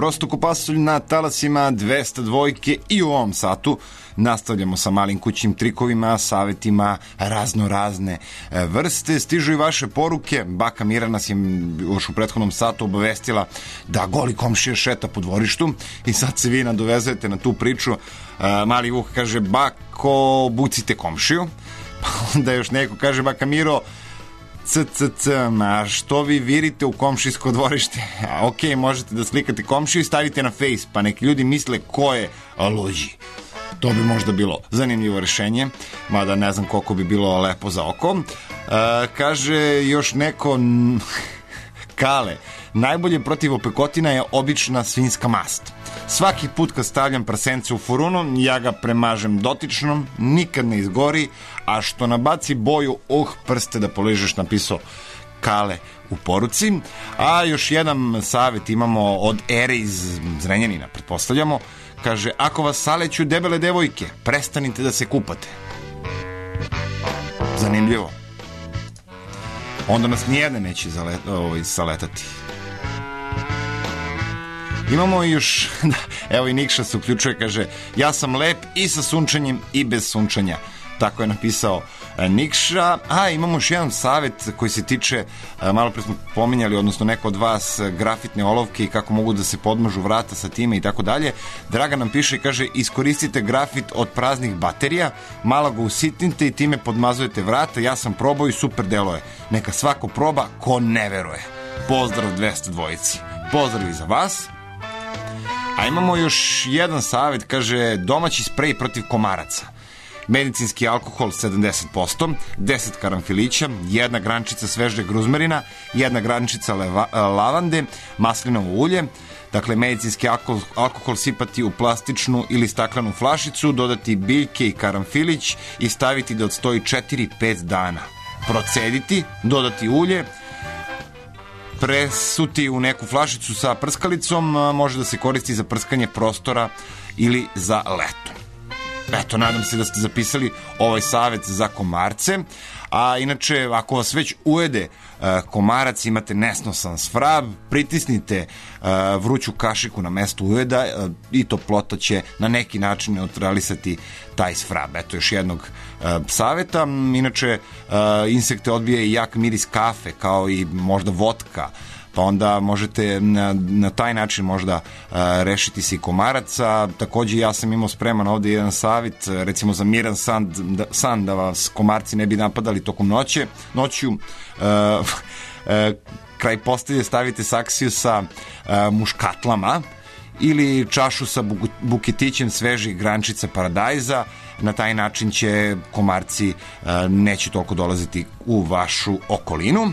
Speaker 3: Prosto ko pasulj na talasima dvesta dvojke i u ovom satu nastavljamo sa malim kućnim trikovima, savjetima razno razne vrste. Stižu i vaše poruke. Baka Mira nas je još u prethodnom satu obavestila da goli komšija šeta po dvorištu i sad se vi nadovezujete na tu priču. Mali Vuk kaže, bako, bucite komšiju. Pa onda još neko kaže, baka Miro, c, c, c, a što vi virite u komšijsko dvorište? A, ok, možete da slikate komšiju i stavite na face, pa neki ljudi misle ko je luđi. To bi možda bilo zanimljivo rešenje, mada ne znam koliko bi bilo lepo za oko. E, kaže još neko, Kale, najbolje protiv opekotina je obična svinjska mast. Svaki put kad stavljam prasence u furunu, ja ga premažem dotičnom, nikad ne izgori, a što nabaci boju, uh, prste da poližeš, napisao Kale u poruci. A još jedan savjet imamo od Ere iz Zrenjanina, pretpostavljamo. Kaže, ako vas saleću debele devojke, prestanite da se kupate. Zanimljivo. Onda nas nijedne neće zalet, ovaj, saletati. Imamo još, evo i Nikša se uključuje, kaže, ja sam lep i sa sunčanjem i bez sunčanja. Tako je napisao Nikša. A imamo još jedan savjet koji se tiče, malo pre smo pominjali, odnosno neko od vas, grafitne olovke i kako mogu da se podmažu vrata sa time i tako dalje. Draga nam piše i kaže, iskoristite grafit od praznih baterija, malo ga usitnite i time podmazujete vrata. Ja sam probao i super delo je. Neka svako proba ko ne veruje. Pozdrav dvesta dvojici. Pozdrav i za vas. A imamo još jedan savjet, kaže, domaći sprej protiv komaraca. Medicinski alkohol sedamdeset posto, deset karanfilića, jedna grančica svežeg ruzmerina, jedna grančica leva, lavande, maslinovo ulje. Dakle, medicinski alkohol, alkohol sipati u plastičnu ili staklenu flašicu, dodati biljke i karanfilić i staviti da odstoji četiri do pet dana. Procediti, dodati ulje, presuti u neku flašicu sa prskalicom, može da se koristi za prskanje prostora ili za leto. Eto, nadam se da ste zapisali ovaj savjet za komarce. A inače, ako vas već ujede uh, komarac, imate nesnosan svrab, pritisnite uh, vruću kašiku na mesto ujeda uh, i toplota će na neki način neutralisati taj svrab. Eto, još jednog uh, savjeta. Inače, uh, insekte odbije i jak miris kafe, kao i možda vodka, pa onda možete na, na taj način možda uh, rešiti se i komaraca. Takođe, ja sam imao spreman ovde jedan savjet, recimo za miran san da, san, da vas komarci ne bi napadali tokom noće, noću. Uh, uh, kraj postelje stavite saksiju sa uh, muškatlama ili čašu sa bu, buketićem svežih grančica paradajza. Na taj način će komarci uh, neće toliko dolaziti u vašu okolinu.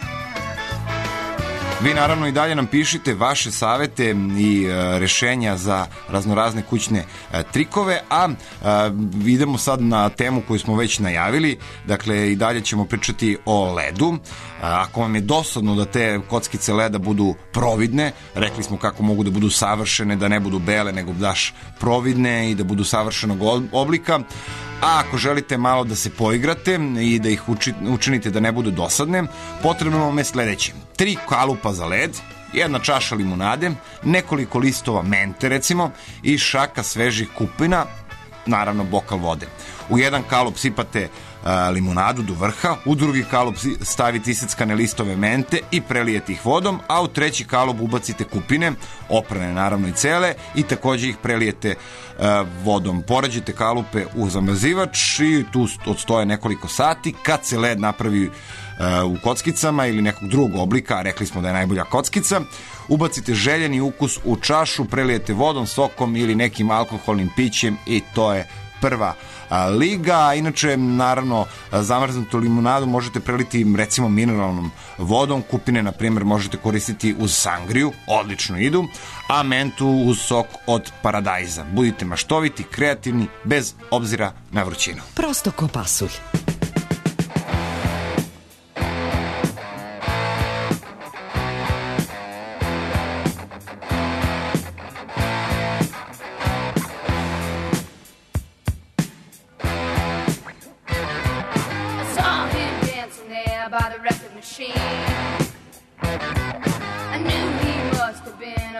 Speaker 3: Vi naravno i dalje nam pišite vaše savete i e, rešenja za raznorazne kućne e, trikove, a e, idemo sad na temu koju smo već najavili. Dakle, i dalje ćemo pričati o ledu. A, ako vam je dosadno da te kockice leda budu providne, rekli smo kako mogu da budu savršene, da ne budu bele, nego daš providne i da budu savršenog oblika. A ako želite malo da se poigrate i da ih uči, učinite da ne budu dosadne, potrebno vam je sledeće. Tri kalupa za led, jedna čaša limunade, nekoliko listova mente recimo i šaka svežih kupina, naravno bokal vode. U jedan kalup sipate a, limunadu do vrha, u drugi kalup stavite iseckane listove mente i prelijete ih vodom, a u treći kalup ubacite kupine, oprane naravno i cele, i takođe ih prelijete a, vodom. Poređite kalupe u zamrzivač i tu odstoje nekoliko sati. Kad se led napravi a, u kockicama ili nekog drugog oblika, a rekli smo da je najbolja kockica, ubacite željeni ukus u čašu, prelijete vodom, sokom ili nekim alkoholnim pićem i to je prva a, liga. Inače, naravno, zamrznutu limunadu možete preliti recimo mineralnom vodom, kupine na primjer možete koristiti uz sangriju, odlično idu, a mentu uz sok od paradajza. Budite maštoviti, kreativni, bez obzira na vrućinu.
Speaker 2: Prosto ko pasulj.
Speaker 8: By the record machine, I knew he must have been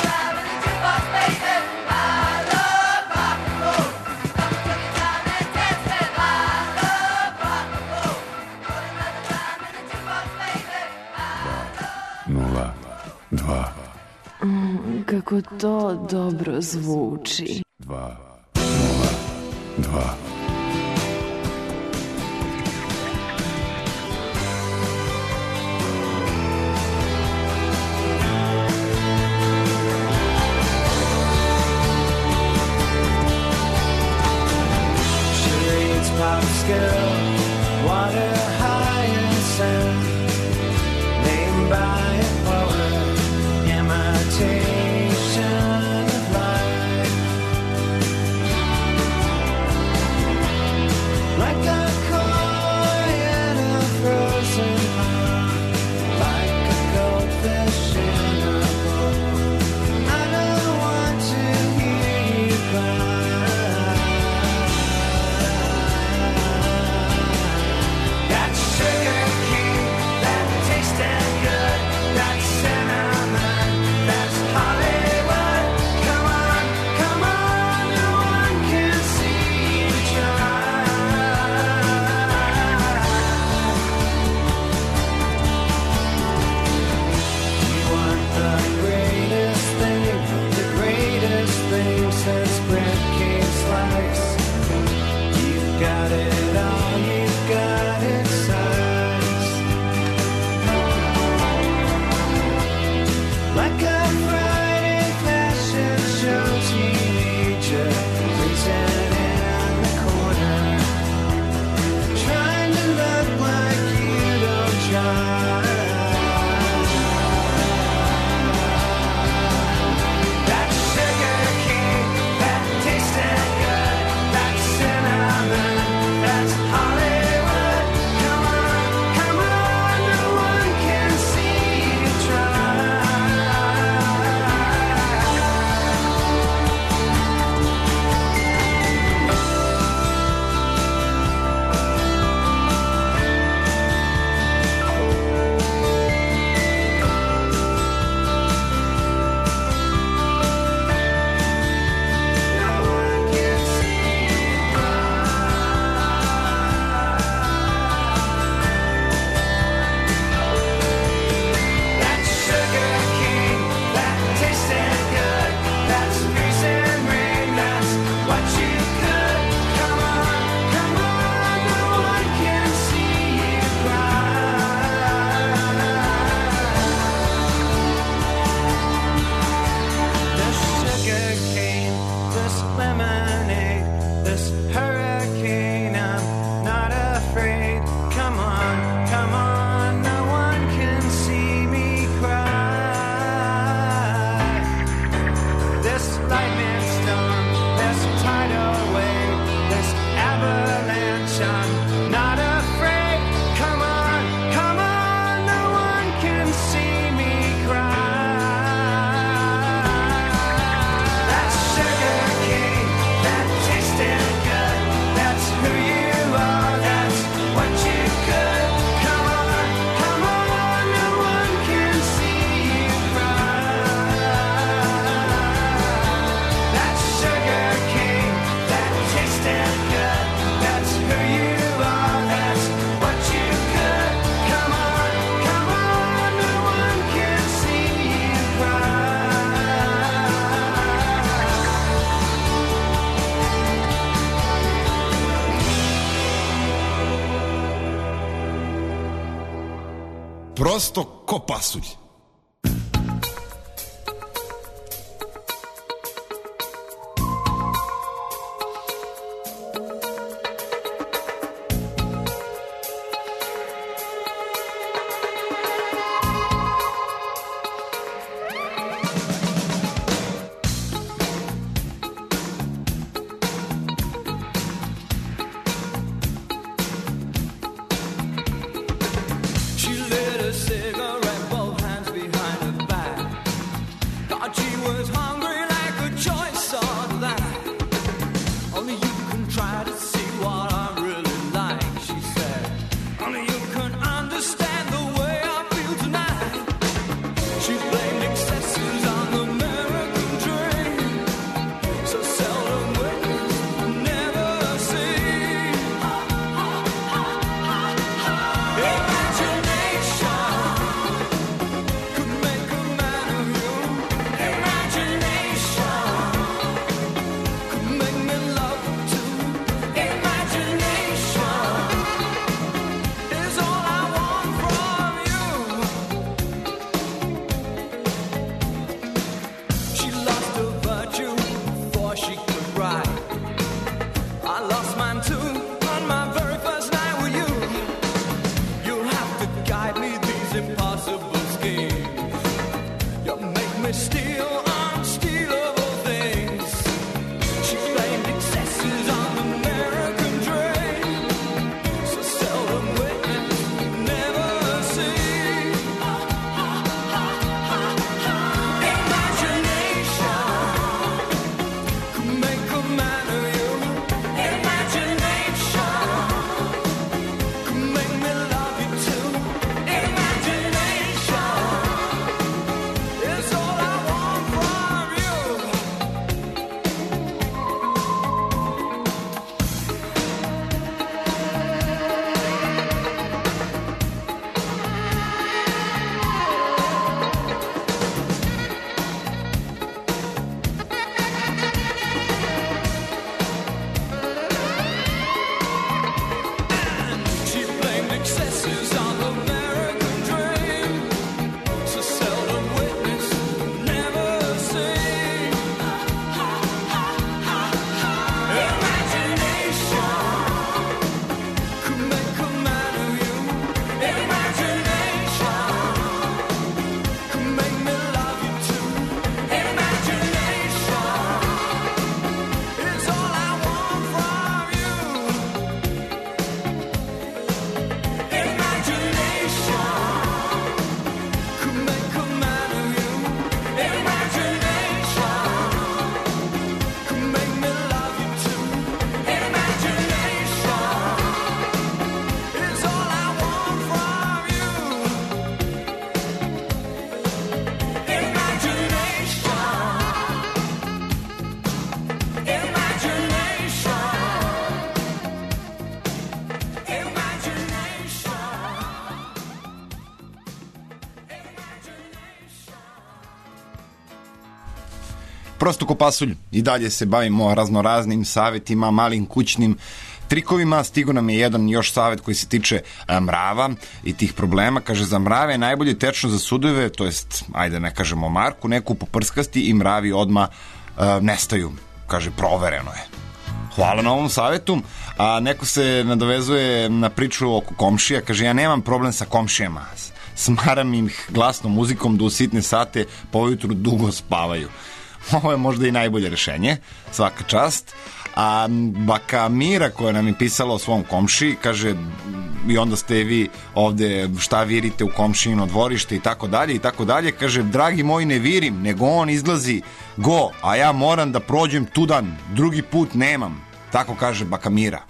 Speaker 9: Nula, dva.
Speaker 10: Mm, kako to dobro zvuči.
Speaker 9: Dva, nula, dva.
Speaker 4: Charades, pop skill, water, high and sound. Named by a poet, imitation of life. Like a koi in a frozen pond, like a goldfish in a bowl. I don't want to hear you cry. what you could. Come on, come on, no one can see you cry. This sugar cane, this lemonade, this hurricane, I'm not afraid. Come on, come on, no one can see me cry. This lightning storm, this tidal wave, this avalanche, I'm not afraid. Come on, come on, no one can see me cry. That sugar cane, that tasted good, that's who you are, that's what you could. Come on, come on, no one can see you cry. That sugar cane, that tasted good, that's who you are, that's what you could. Come on, come on, no one can see you cry.
Speaker 3: Prosto ko pasulj.
Speaker 4: She lit a cigarette, both hands behind her back. Thought she was hungry like a choice of that. Only you can try to see what I really like, she said. Only you can understand the way I feel tonight. She blamed excesses on the American dream. So seldom witnessed, never seen. Imagination could make a man of you. Imagination could make me love too. Imagination is all I want from you. She lost her virtue before she could write. I lost mine too on my very first night with you. You have to guide me these impossible schemes. You make me steal unstealable things. She blamed excesses on the American dream. So seldom witnessed, never seen. Imagination could make a man of you. Imagination
Speaker 3: Prosto ko pasulj. I dalje se bavimo raznoraznim savjetima, malim kućnim trikovima. Stigo nam je jedan još savjet koji se tiče a, mrava i tih problema. Kaže, za mrave je najbolje tečno za sudove, to jest, ajde ne kažemo marku, neku poprskasti i mravi odmah a, nestaju. Kaže, provereno je. Hvala na ovom savjetu. A neko se nadovezuje na priču oko komšija. Kaže, ja nemam problem sa komšijama. Smaram ih glasnom muzikom da u sitne sate po ujutru dugo spavaju. Ovo je možda i najbolje rešenje. Svaka čast. A baka Mira koja nam je pisala o svom komšiji, kaže, i onda ste vi ovde šta virite u komšijino dvorište i tako dalje i tako dalje, kaže, dragi moji, ne virim, nego on izlazi go, a ja moram da prođem tudan, drugi put nemam. Tako kaže baka Mira.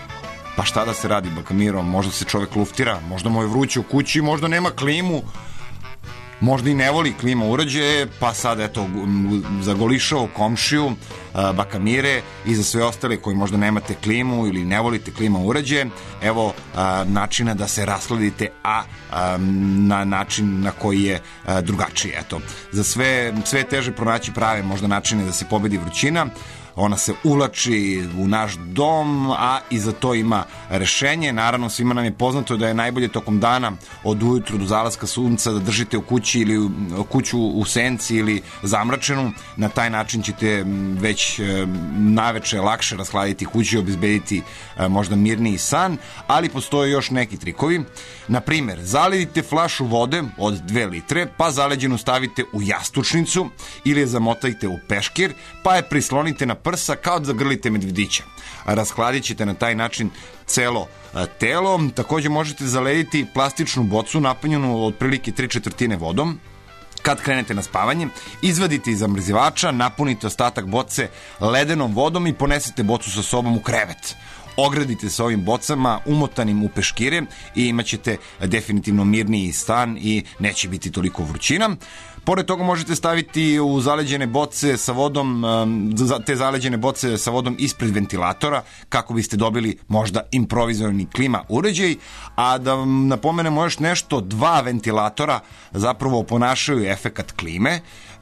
Speaker 3: Pa šta da se radi, baka Miro? Možda se čovek luftira, možda mu je vruće u kući, možda nema klimu, možda i ne voli klima uređaje, pa sad eto zagolišao komšiju baka Mire i za sve ostale koji možda nemate klimu ili ne volite klima uređaje, evo a, načina da se rasladite, a, a na način na koji je a, drugačiji. Eto, za sve, sve teže pronaći prave možda načine da se pobedi vrućina. Ona se uvlači u naš dom, a i za to ima rešenje. Naravno, svima nam je poznato da je najbolje tokom dana od ujutru do zalaska sunca da držite u kući ili u, kuću u senci ili zamračenu. Na taj način ćete već e, naveče lakše rashladiti kuću i obezbediti e, možda mirniji san, ali postoje još neki trikovi. Na primer, zaledite flašu vode od dve litre, pa zaleđenu stavite u jastučnicu ili je zamotajte u peškir, pa je prislonite na prsa kao da zagrlite medvedića. Raskladit ćete na taj način celo telo. Takođe možete zalediti plastičnu bocu napunjenu otprilike tri četvrtine vodom. Kad krenete na spavanje, izvadite iz zamrzivača, napunite ostatak boce ledenom vodom i ponesete bocu sa sobom u krevet. Ogradite se ovim bocama umotanim u peškire i imat ćete definitivno mirniji stan i neće biti toliko vrućina. Pored toga možete staviti u zaleđene boce sa vodom, te zaleđene boce sa vodom ispred ventilatora kako biste dobili možda improvizovani klima uređaj, a da vam napomenemo još nešto, dva ventilatora zapravo ponašaju efekat klime,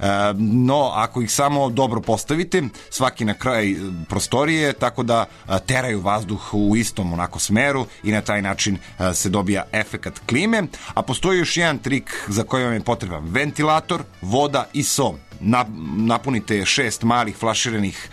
Speaker 3: no ako ih samo dobro postavite, svaki na kraj prostorije, tako da teraju vazduh u istom onako smeru i na taj način se dobija efekat klime. A postoji još jedan trik za koji vam je potreban ventilator, voda i so. Napunite šest malih flaširanih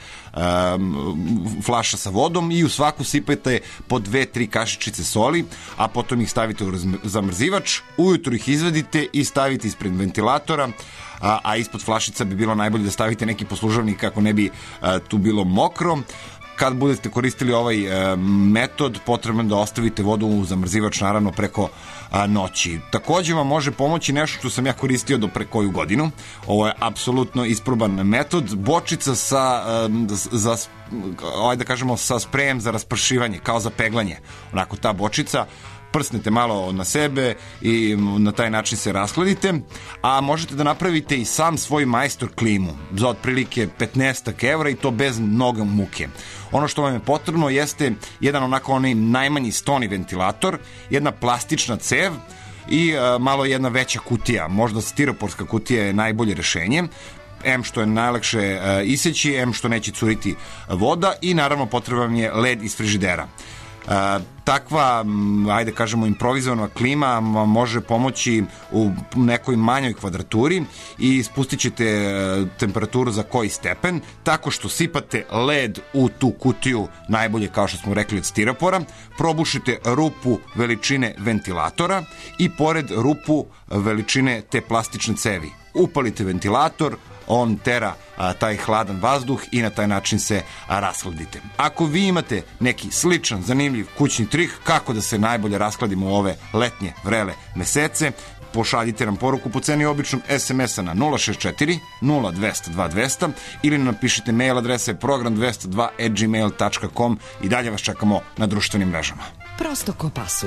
Speaker 3: um, flaša sa vodom i u svaku sipajte po dve, tri kašičice soli, a potom ih stavite u zamrzivač, ujutru ih izvadite i stavite ispred ventilatora, a, a ispod flašica bi bilo najbolje da stavite neki poslužavnik kako ne bi a, tu bilo mokro. Kad budete koristili ovaj e, metod, potrebno da ostavite vodu u zamrzivač naravno preko a, noći. Takođe vam može pomoći nešto što sam ja koristio do pre koju godinu. Ovo je apsolutno isproban metod. Bočica sa, e, za, ajde da kažemo, sa sprejem za raspršivanje, kao za peglanje. Onako ta bočica, prsnete malo na sebe i na taj način se raskladite, a možete da napravite i sam svoj majstor klimu za otprilike petnaest evra i to bez mnogo muke. Ono što vam je potrebno jeste jedan onako onaj najmanji stoni ventilator, jedna plastična cev i a, malo jedna veća kutija, možda stiroporska kutija je najbolje rešenje. Em što je najlakše a, iseći, em što neće curiti voda i naravno potreban je led iz frižidera. Uh, takva, ajde kažemo, improvizovana klima može pomoći u nekoj manjoj kvadraturi i spustit ćete uh, temperaturu za koji stepen tako što sipate led u tu kutiju, najbolje kao što smo rekli od stiropora, probušite rupu veličine ventilatora i pored rupu veličine te plastične cevi. Upalite ventilator, on tera a, taj hladan vazduh i na taj način se a, rashladite. Ako vi imate neki sličan, zanimljiv kućni trik kako da se najbolje rashladimo u ove letnje vrele mesece, pošaljite nam poruku po ceni običnog es em es-a na nula šest četiri nula dvesta dva dvesta ili napišite mail adrese program dvesta dva at gmail dot com i dalje vas čekamo na društvenim mrežama.
Speaker 2: Prosto ko pasulj.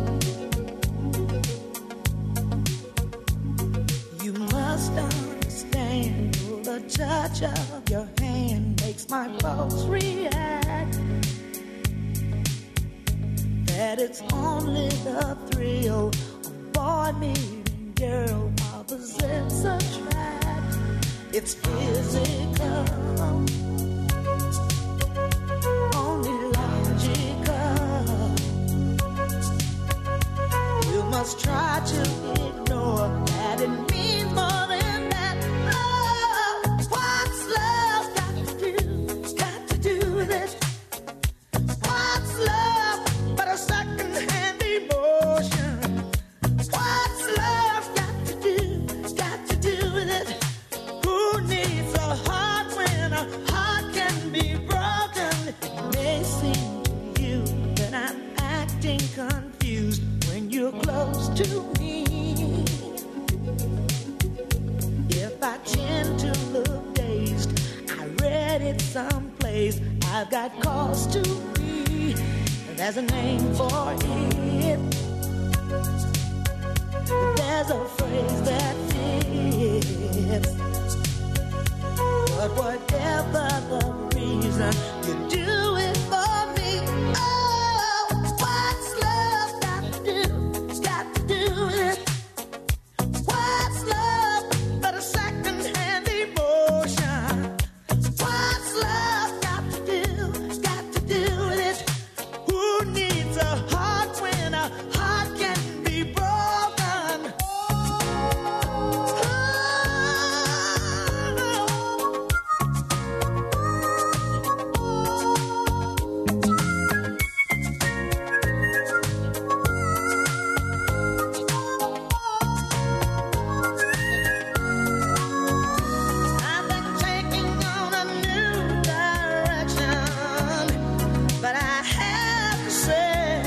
Speaker 7: You must understand.
Speaker 4: my folks react. That it's only the thrill of boy meeting girl opposites attract. It's physical, only logical. You must try to ignore that it means more than that. Oh, what's love got to do? Got to do with it. What's love but a second-hand emotion? What's love got to do? Got to do with it. Who needs a heart when a heart can be broken? It may seem to you that I'm acting confused when you're close to me. If I tend to look dazed, I read it someplace. I've got cause to be. There's a name for it. There's a phrase that fits. But whatever the reason, you do it for me. Oh, what's love got to do? Got to do with it. What's love but a second-hand emotion? What's love got to do? Got to do with it. Who needs a heart when a heart can be broken? I've been taking on a new direction, but I have to say,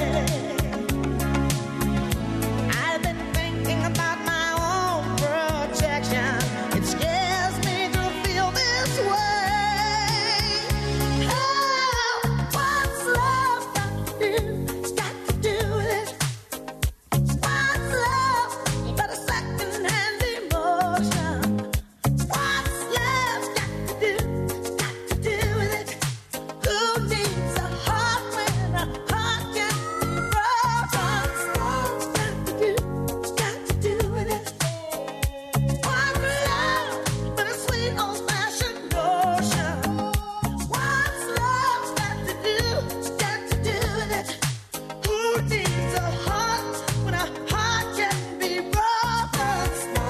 Speaker 4: I've been thinking about my own protection. It scares me to feel this way. Oh, what's love got to do? Got to do with it. What's love but a second-hand emotion? What's love got to do? Got to do with it. Who needs a heart when a heart can be broken? What's love got to do? Got to do with it. What's love but a sweet old-fashioned notion? What's love got to do? Got to do with it. Who needs a heart when a heart can be broken?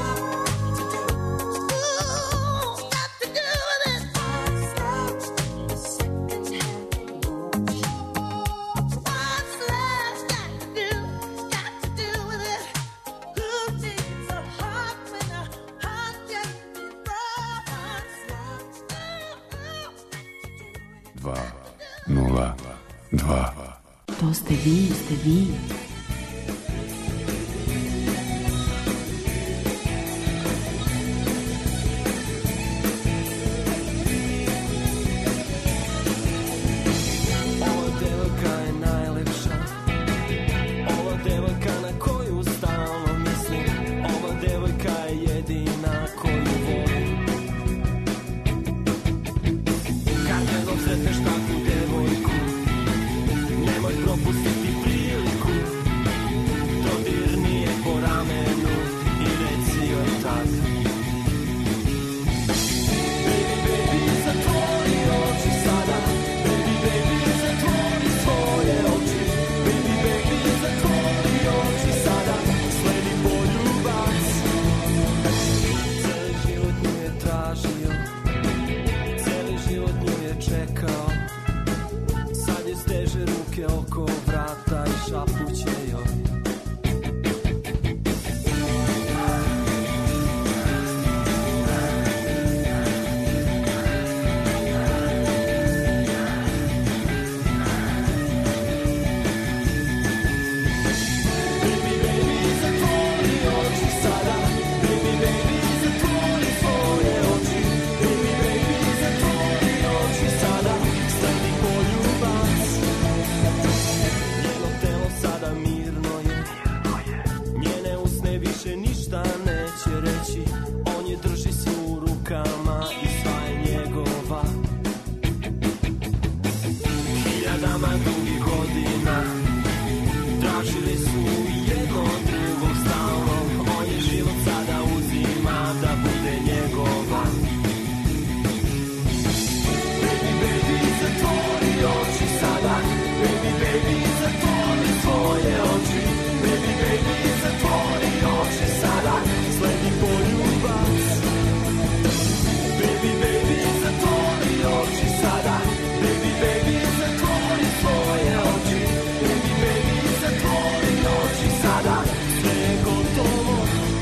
Speaker 4: Ooh, got to do with it. What's love? A second-hand emotion. What's love got to do? Got to do with it. Who needs a heart when a heart can be broken?
Speaker 9: Dva, nula, dva.
Speaker 10: To ste vi, ste vi.
Speaker 4: Ova devojka je najlepša. Ova devojka na koju stalno mislim. Ova devojka je jedina koju volim. Kad jednom sretneš takvu devojku, nemoj propustiti priliku. Dodirni je po ramenu i reci joj tak. Baby, baby, zatvori oči sada. Baby, baby, zatvori svoje oči. Baby, baby, zatvori oči sada. Sledi poljubac. Celi život nju je tražio, celi život nju je čekao. nama dugi godina. Tražili su jedno drugog stalno, on je život sada uzima da bude njegova. Baby, baby, zatvori oči sada, baby, baby, zatvori svoje oči, baby, baby, zatvori oči sada, sledi poljubac. Baby, baby, zatvori oči sada, baby, baby, zatvori svoje oči, baby, baby, zatvori oči sada, sve je gotovo.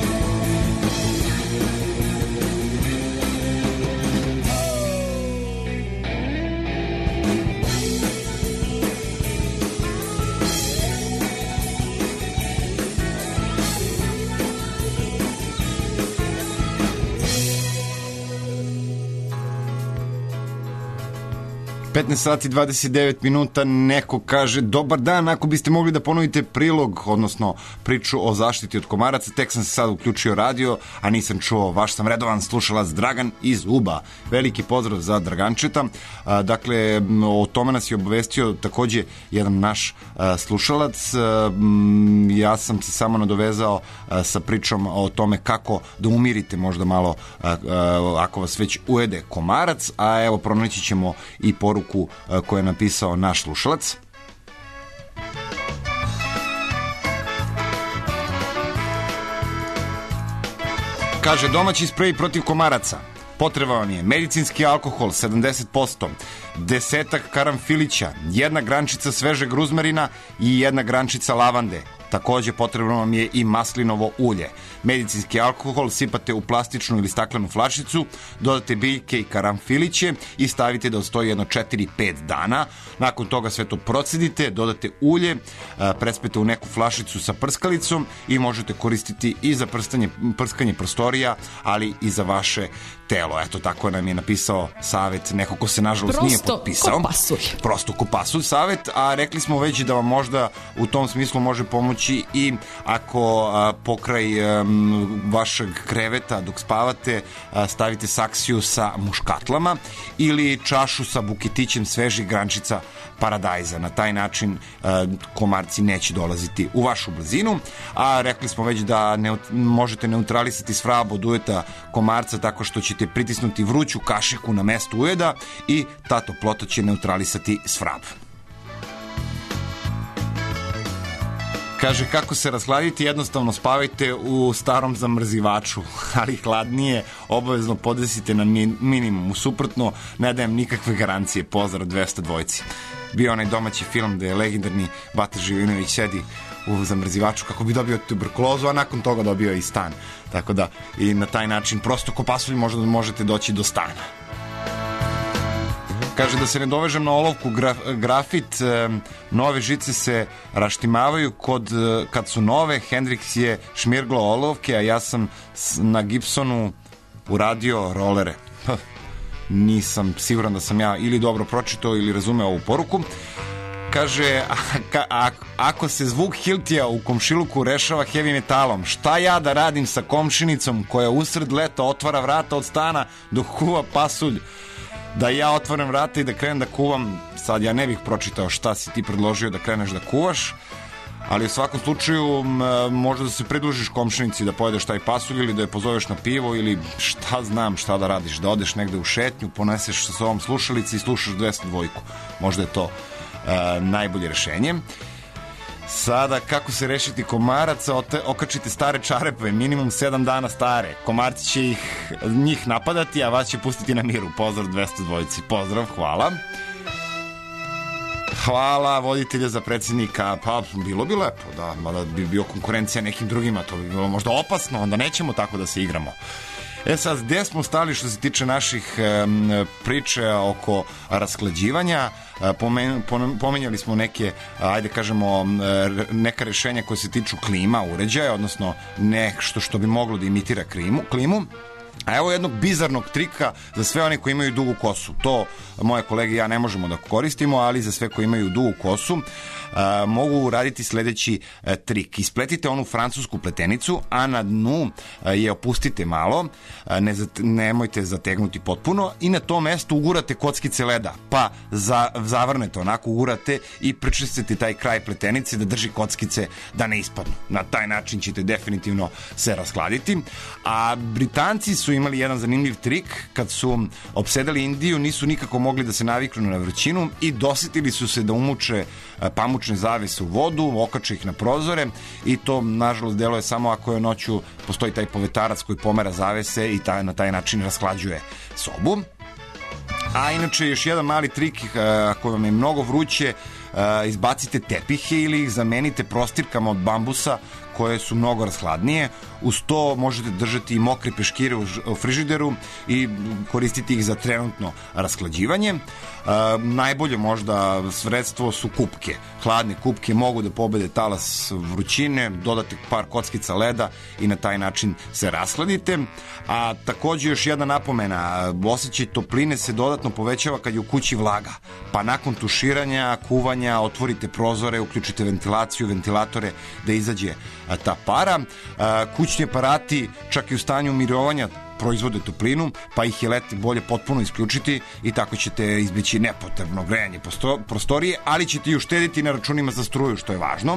Speaker 3: petnaest sati dvadeset devet minuta, neko kaže dobar dan, ako biste mogli da ponovite prilog, odnosno priču o zaštiti od komaraca, tek sam se sad uključio radio, a nisam čuo, vaš sam redovan slušalac Dragan iz Uba. Veliki pozdrav za Dragančeta. A, dakle, o tome nas je obavestio takođe jedan naš a, slušalac. A, m, ja sam se samo nadovezao a, sa pričom o tome kako da umirite možda malo a, a, ako vas već ujede komarac, a evo pronaći ćemo i poruku koju je napisao naš slušalac. Kaže, domaći sprej protiv komaraca. Potreba vam je medicinski alkohol sedamdeset posto, desetak karamfilića, jedna grančica svežeg ruzmarina i jedna grančica lavande. Takođe potrebno vam je i maslinovo ulje. Medicinski alkohol sipate u plastičnu ili staklenu flašicu, dodate biljke i karamfiliće i stavite da ostoji jedno četiri do pet dana. Nakon toga sve to procedite, dodate ulje, prespete u neku flašicu sa prskalicom i možete koristiti i za prstanje, prskanje prostorija, ali i za vaše telo. Eto, tako nam je napisao savet, neko ko se nažalost
Speaker 2: Prosto
Speaker 3: nije potpisao.
Speaker 2: ko pasulj.
Speaker 3: Prosto ko pasulj savet, a rekli smo već da vam možda u tom smislu može pomoći i ako a, pokraj a, m, vašeg kreveta dok spavate a, stavite saksiju sa muškatlama ili čašu sa buketićem svežih grančica paradajza. Na taj način a, komarci neće dolaziti u vašu blizinu, a rekli smo već da ne, možete neutralisati svrab od ujeta komarca tako što ćete pritisnuti vruću kašiku na mestu ujeda i ta toplota će neutralisati svrab. Kaže, kako se razhladiti, jednostavno spavajte u starom zamrzivaču, ali hladnije obavezno podesite na minimum. Suprotno, ne dajem nikakve garancije. Pozdrav dvesta dvojci. Bio onaj domaći film gde je legendarni Bata Živinović sedi u zamrzivaču kako bi dobio tuberkulozu, a nakon toga dobio i stan. Tako da i na taj način prosto ko pasulj možda možete doći do stana. Kaže, da se ne dovežem na olovku graf, grafit, e, nove žice se raštimavaju kod, e, kad su nove. Hendrix je šmirglo olovke, a ja sam na Gibsonu uradio rolere. Nisam siguran da sam ja ili dobro pročitao ili razumeo ovu poruku. Kaže, a, a, ako se zvuk Hiltija u komšiluku rešava heavy metalom, šta ja da radim sa komšinicom koja usred leta otvara vrata od stana dok kuva pasulj? Da ja otvorim vrata i da krenem da kuvam. Sad ja ne bih pročitao šta si ti predložio da kreneš da kuvaš, ali u svakom slučaju možda da se pridružiš komšinici da pojedeš taj pasulj ili da je pozoveš na pivo ili šta znam šta da radiš, da odeš negde u šetnju, poneseš sa sobom slušalici i slušaš dvesta dvojku. Možda je to uh, najbolje rešenje. Sada, kako se rešiti komaraca, okačite stare čarepe, minimum sedam dana stare. Komarci će ih, njih napadati, a vas će pustiti na miru. Pozdrav dvesta dvojci. Pozdrav, hvala. Hvala voditelja za predsjednika. Pa, bilo bi lepo, da, mada bi bio konkurencija nekim drugima, to bi bilo možda opasno, onda nećemo tako da se igramo. E sad, gde smo stali što se tiče naših e, priče oko rasklađivanja? E, pomen, pomenjali smo neke, ajde kažemo, neka rešenja koje se tiču klima, uređaja, odnosno nešto što bi moglo da imitira klimu. klimu. A evo jednog bizarnog trika za sve one koji imaju dugu kosu. To moje kolege i ja ne možemo da koristimo, ali za sve koji imaju dugu kosu uh, mogu raditi sledeći uh, trik. Ispletite onu francusku pletenicu, a na dnu uh, je opustite malo, uh, ne zat, nemojte zategnuti potpuno i na tom mestu ugurate kockice leda, pa za, zavrnete onako, ugurate i pričistite taj kraj pletenice da drži kockice da ne ispadnu. Na taj način ćete definitivno se raskladiti. A Britanci su imali jedan zanimljiv trik. Kad su opsedali Indiju, nisu nikako mogli da se naviknu na vrućinu i dosetili su se da umuče pamučne zavese u vodu, okače ih na prozore i to nažalost deluje samo ako je noću postoji taj povetarac koji pomera zavese i taj, na taj način rasklađuje sobu. A inače još jedan mali trik, ako vam je mnogo vruće, izbacite tepihe ili ih zamenite prostirkama od bambusa koje su mnogo rashladnije. Uz to možete držati i mokre peškire u frižideru i koristiti ih za trenutno rasklađivanje. E, najbolje možda sredstvo su kupke. Hladne kupke mogu da pobede talas vrućine, dodate par kockica leda i na taj način se rashladite. A takođe još jedna napomena, osjećaj topline se dodatno povećava kad je u kući vlaga. Pa nakon tuširanja, kuvanja, otvorite prozore, uključite ventilaciju, ventilatore da izađe ta para. Kućni aparati, čak i u stanju mirovanja, proizvode toplinu, pa ih je leti bolje potpuno isključiti i tako ćete izbeći nepotrebno grejanje prostorije, ali ćete i uštediti na računima za struju, što je važno.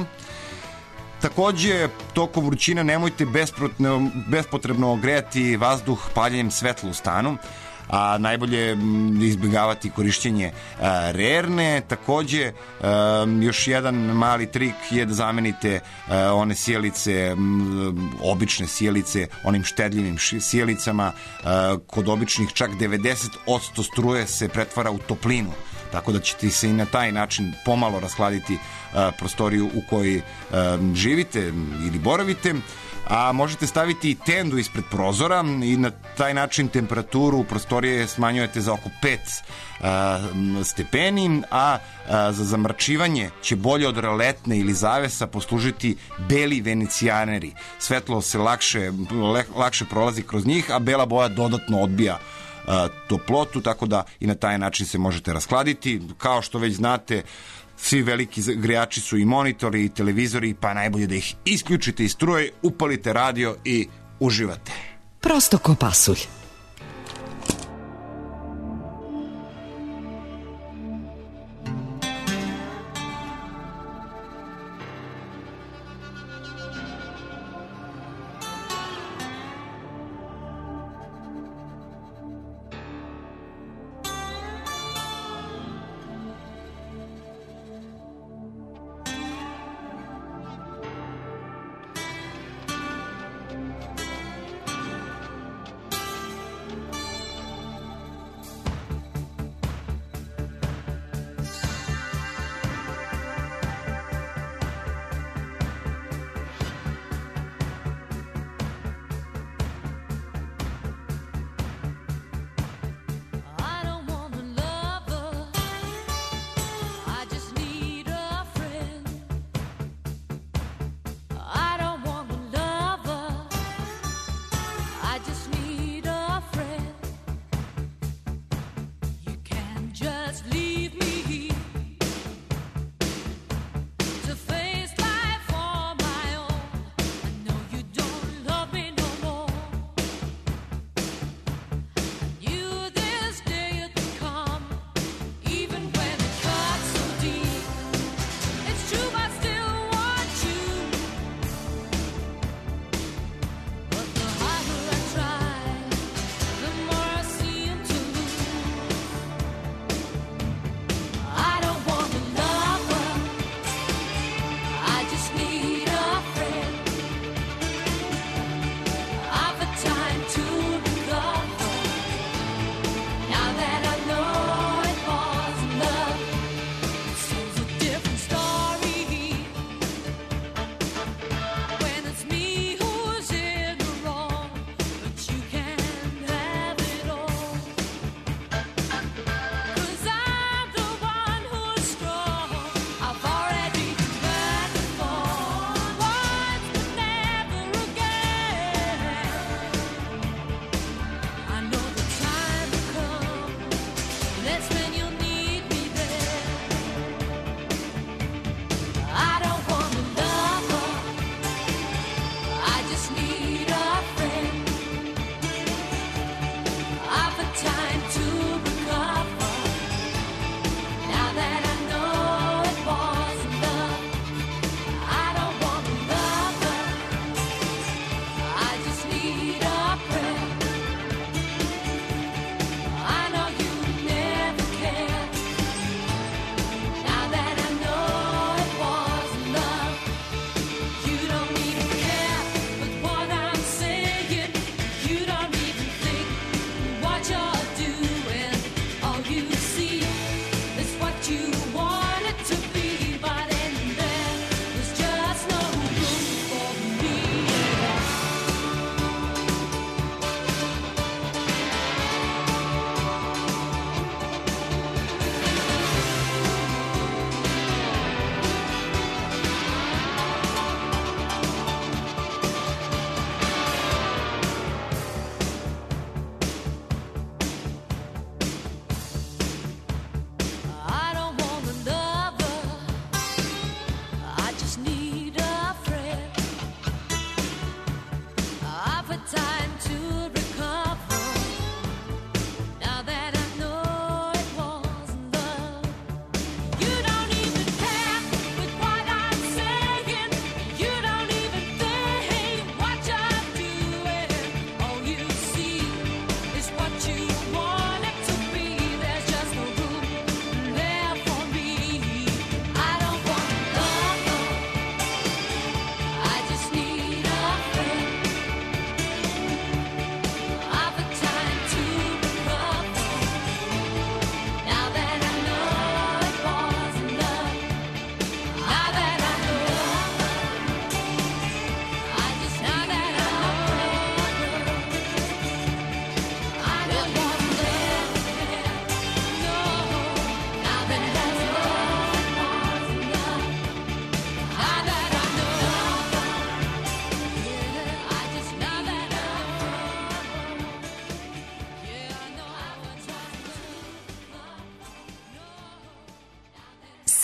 Speaker 3: Takođe, tokom vrućina nemojte bespotrebno grejati vazduh paljenjem svetla u stanu, a najbolje izbjegavati korišćenje a, rerne. Takođe, a, još jedan mali trik je da zamenite a, one sjelice, m, obične sjelice, onim štedljivim sjelicama. A, kod običnih čak devedeset posto struje se pretvara u toplinu, tako da ćete se i na taj način pomalo raskladiti a, prostoriju u kojoj a, živite ili boravite. A možete staviti i tendu ispred prozora i na taj način temperaturu prostorije smanjujete za oko pet a, stepeni, a, a za zamračivanje će bolje od roletne ili zavesa poslužiti beli venecijaneri. Svetlo se lakše, le, lakše prolazi kroz njih, a bela boja dodatno odbija a, toplotu, tako da i na taj način se možete raskladiti. Kao što već znate, svi veliki grejači su i monitori i televizori, pa najbolje da ih isključite iz struje, upalite radio i uživate.
Speaker 2: Prosto ko pasulj.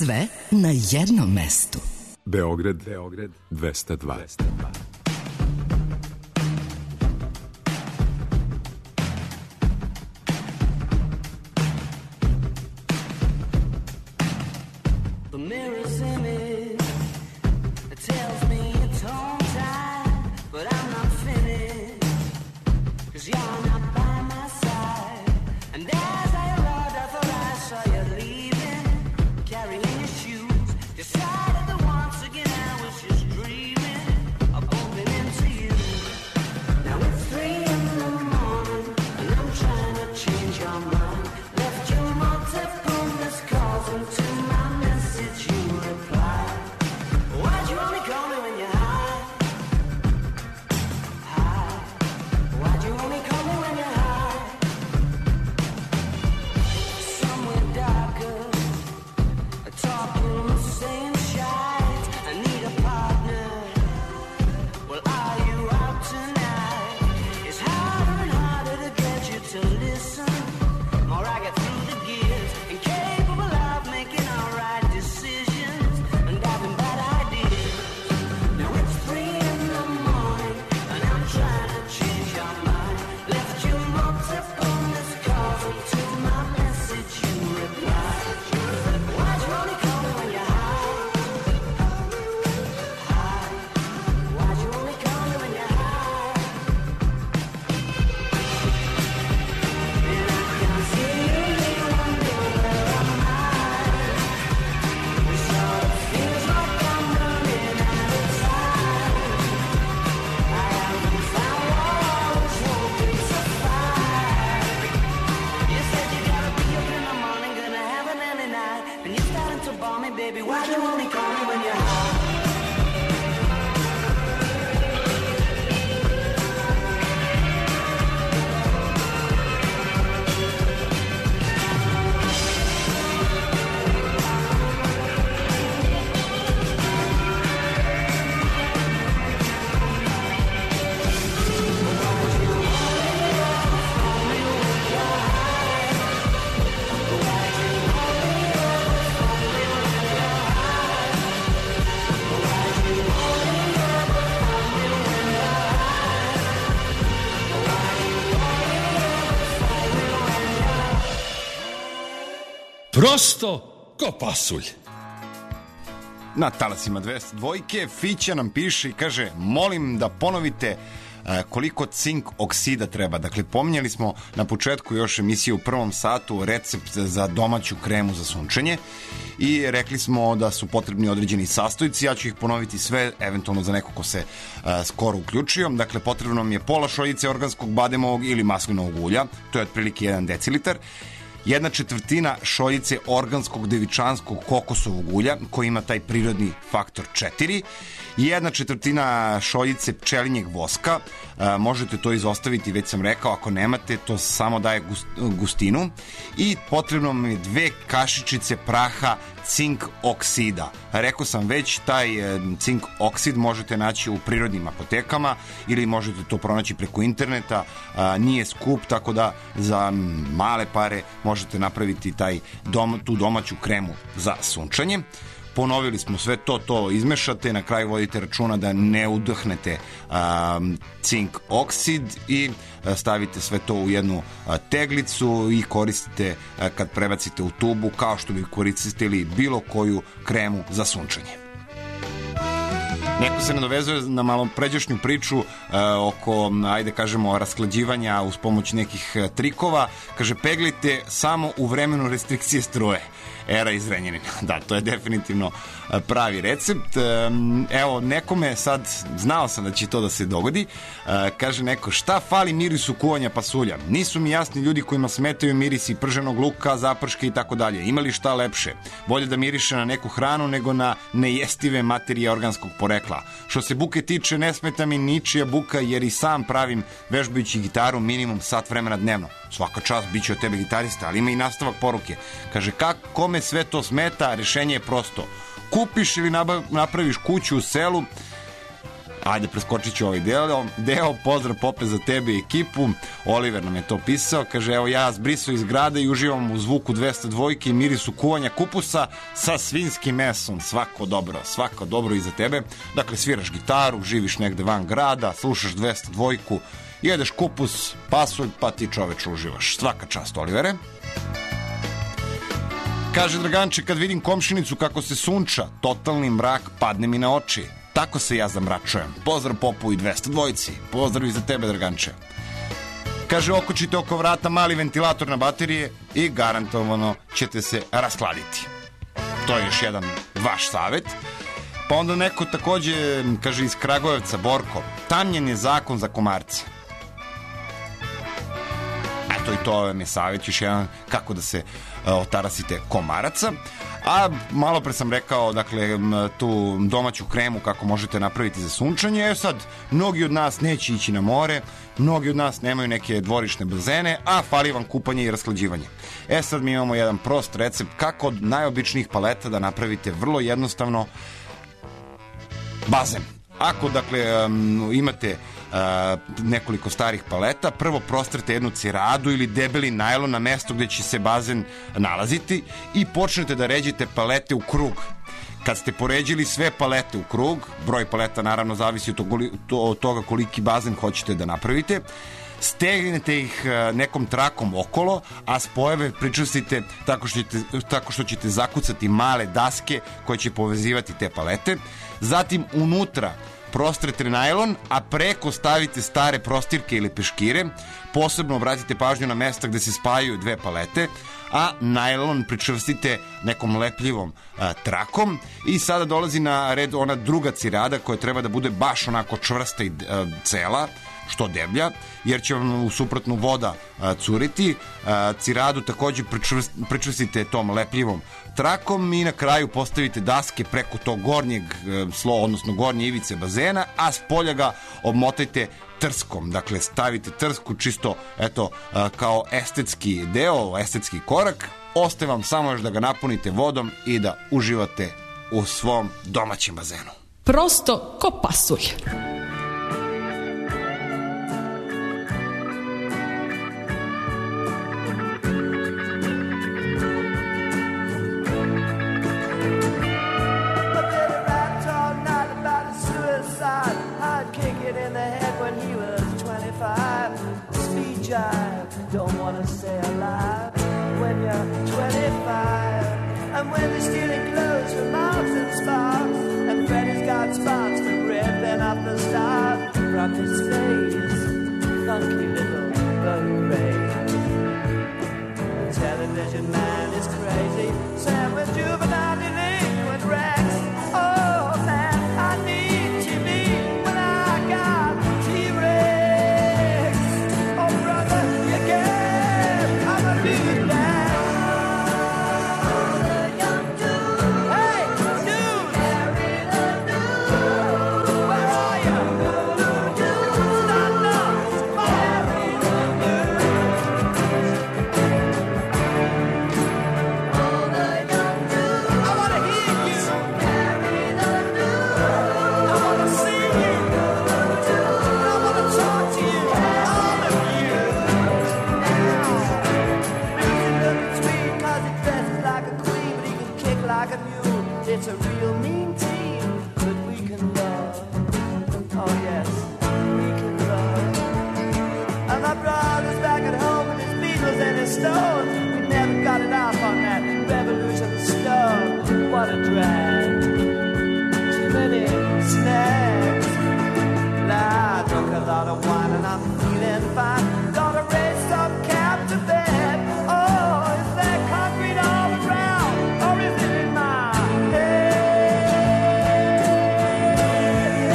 Speaker 2: Sve na jednom mestu.
Speaker 9: Beograd, Beograd dvesta dva.
Speaker 4: The mirror's image, it tells me it's home time, but I'm not finished, 'cause you're not by my side. And as I arrived, I thought I saw you leaving, carrying your shoes. Decided that once again I was just dreaming of bumping into you. Now it's three in the morning, and I'm trying to change your mind. Left you multiple missed calls into my message, you replied. Why'd you only call me when you're high? High. Why'd you only call me when you're high? Somewhere darker, a talk room, saying shite. I need a partner. Well, are you out tonight? It's harder and harder to get you to listen. More I get through the gears, incapable of making all right decisions, and having bad ideas. Now it's three in the morning, and I'm trying to change your mind. Left you multiple missed calls into my message, you replied. Why'd you only call me when you're high? High. Why'd you only call me when you're high? And I can see you wonder where am I? It sort of feels like I'm running out of time. I haven't found what I was hoping to find. You said you gotta be up in the morning, gonna have an early night, and you're starting to bore me, baby. Why'd you only call me when you're high?
Speaker 6: Prosto ko pasulj.
Speaker 3: Na talasima dvesta dva Fića nam piše i kaže, molim da ponovite e, koliko cink oksida treba. Dakle, pominjali smo na početku još emisije u prvom satu recept za domaću kremu za sunčenje i rekli smo da su potrebni određeni sastojci. Ja ću ih ponoviti sve, eventualno za neko ko se e, skoro uključio. Dakle, potrebno nam je pola šoljice organskog bademovog ili maslinovog ulja, to je otprilike jedan decilitar, jedna četvrtina šoljice organskog devičanskog kokosovog ulja koji ima taj prirodni faktor četiri, jedna četvrtina šoljice pčelinjeg voska, e, možete to izostaviti, već sam rekao, ako nemate, to samo daje gustinu, i potrebno mi je dve kašičice praha cink oksida. Rekao sam već, taj e, cink oksid možete naći u prirodnim apotekama ili možete to pronaći preko interneta, a, nije skup, tako da za male pare možete napraviti taj dom, tu domaću kremu za sunčanje. Ponovili smo sve to, to izmešate, na kraju vodite računa da ne udahnete um, cink oksid i a, stavite sve to u jednu a, teglicu i koristite a, kad prebacite u tubu, kao što bi koristili bilo koju kremu za sunčanje. Neko se nadovezuje na malo pređašnju priču uh, oko, ajde kažemo, rasklađivanja uz pomoć nekih uh, trikova. Kaže, peglite samo u vremenu restrikcije struje. Era iz Renjanina. Da, to je definitivno uh, pravi recept. Um, evo, nekome sad, znao sam da će to da se dogodi. Uh, kaže neko, šta fali mirisu kuvanja pasulja? Nisu mi jasni ljudi kojima smetaju mirisi prženog luka, zaprške i tako dalje. Ima li šta lepše? Bolje da miriše na neku hranu nego na nejestive materije organskog porekla. Što se buke tiče, ne smeta mi ničija buka, jer i sam pravim vežbajući gitaru minimum sat vremena dnevno. Svaka čast, bit će od tebe gitarista, ali ima i nastavak poruke. Kaže, kako, kome sve to smeta, rešenje je prosto. Kupiš ili napraviš kuću u selu, Ajde, preskočit ću ovaj deo. Deo, pozdrav Pope za tebe i ekipu. Oliver nam je to pisao. Kaže, evo ja zbrisao iz grada i uživam u zvuku dvesta dva i mirisu kuvanja kupusa sa svinskim mesom. Svako dobro, svako dobro i za tebe. Dakle, sviraš gitaru, živiš negde van grada, slušaš dvesta dva, jedeš kupus, pasulj, pa ti čoveč uživaš. Svaka čast, Olivere. Kaže Draganče, kad vidim komšinicu kako se sunča, totalni mrak padne mi na oči. Tako se ja zamračujem. Pozdrav Popu i dvesta dva. Pozdrav i za tebe, Draganče. Kaže, okočite oko vrata mali ventilator na baterije i garantovano ćete se raskladiti. To je još jedan vaš savjet. Pa onda neko takođe, kaže, iz Kragujevca, Borko, tamnjen je zakon za komarce. Eto i to vam je savjet, još jedan kako da se otarasite komaraca. A malo pre sam rekao, dakle, tu domaću kremu kako možete napraviti za sunčanje. E sad, mnogi od nas neće ići na more, mnogi od nas nemaju neke dvorišne bazene, a fali vam kupanje i rasklađivanje. E sad mi imamo jedan prost recept kako od najobičnijih paleta da napravite vrlo jednostavno bazen. Ako, dakle, um, imate uh, nekoliko starih paleta, prvo prostrete jednu ciradu ili debeli najlon na mesto gde će se bazen nalaziti i počnete da ređite palete u krug. Kad ste poređili sve palete u krug, broj paleta naravno zavisi od toga koliki bazen hoćete da napravite, stegnete ih nekom trakom okolo, a spojeve pričvrstite tako što ćete, tako što ćete zakucati male daske koje će povezivati te palete. Zatim unutra prostrete najlon, a preko stavite stare prostirke ili peškire. Posebno obratite pažnju na mesta gde se spajaju dve palete, a najlon pričvrstite nekom lepljivom a, trakom. I sada dolazi na red ona druga cirada koja treba da bude baš onako čvrsta i a, cela, što deblja, jer će vam u suprotnu voda a, curiti. A, ciradu takođe pričvrst, pričvrstite tom lepljivom trakom i na kraju postavite daske preko tog gornjeg a, slo, odnosno gornje ivice bazena, a s polja ga obmotajte trskom. Dakle, stavite trsku čisto, eto, a, kao estetski deo, estetski korak. Ostaje vam samo još da ga napunite vodom i da uživate u svom domaćem bazenu.
Speaker 11: Prosto ko pasulj.
Speaker 4: Don't want to stay alive when you're twenty-five. And when they're stealing clothes from Marks and Sparks, and Freddy's got spots for ripping up the stars from his face. Funky little beret. The television man is crazy. Sam with juvenile delinquent Rex. Oh man, I need T V when I got T-Rex. Oh brother, you get, I'm a big man. Hey, dude! Where are you? Stand up! Come on! I wanna hear you! I wanna see you! I wanna talk to you! All of you! Music looking sweet 'cause he dresses like a queen, but he can kick like a mule. It's a real mean team, but we can love. Oh yes, we can love. And my brother's back at home with his Beatles and his Stones. We never got it off on that revolution stuff. What a drag. Too many snacks. Nah, I drunk a lot of wine and I'm feeling fine. Gotta raise some cap to bed. Oh, is there concrete all around? Or is it in my head?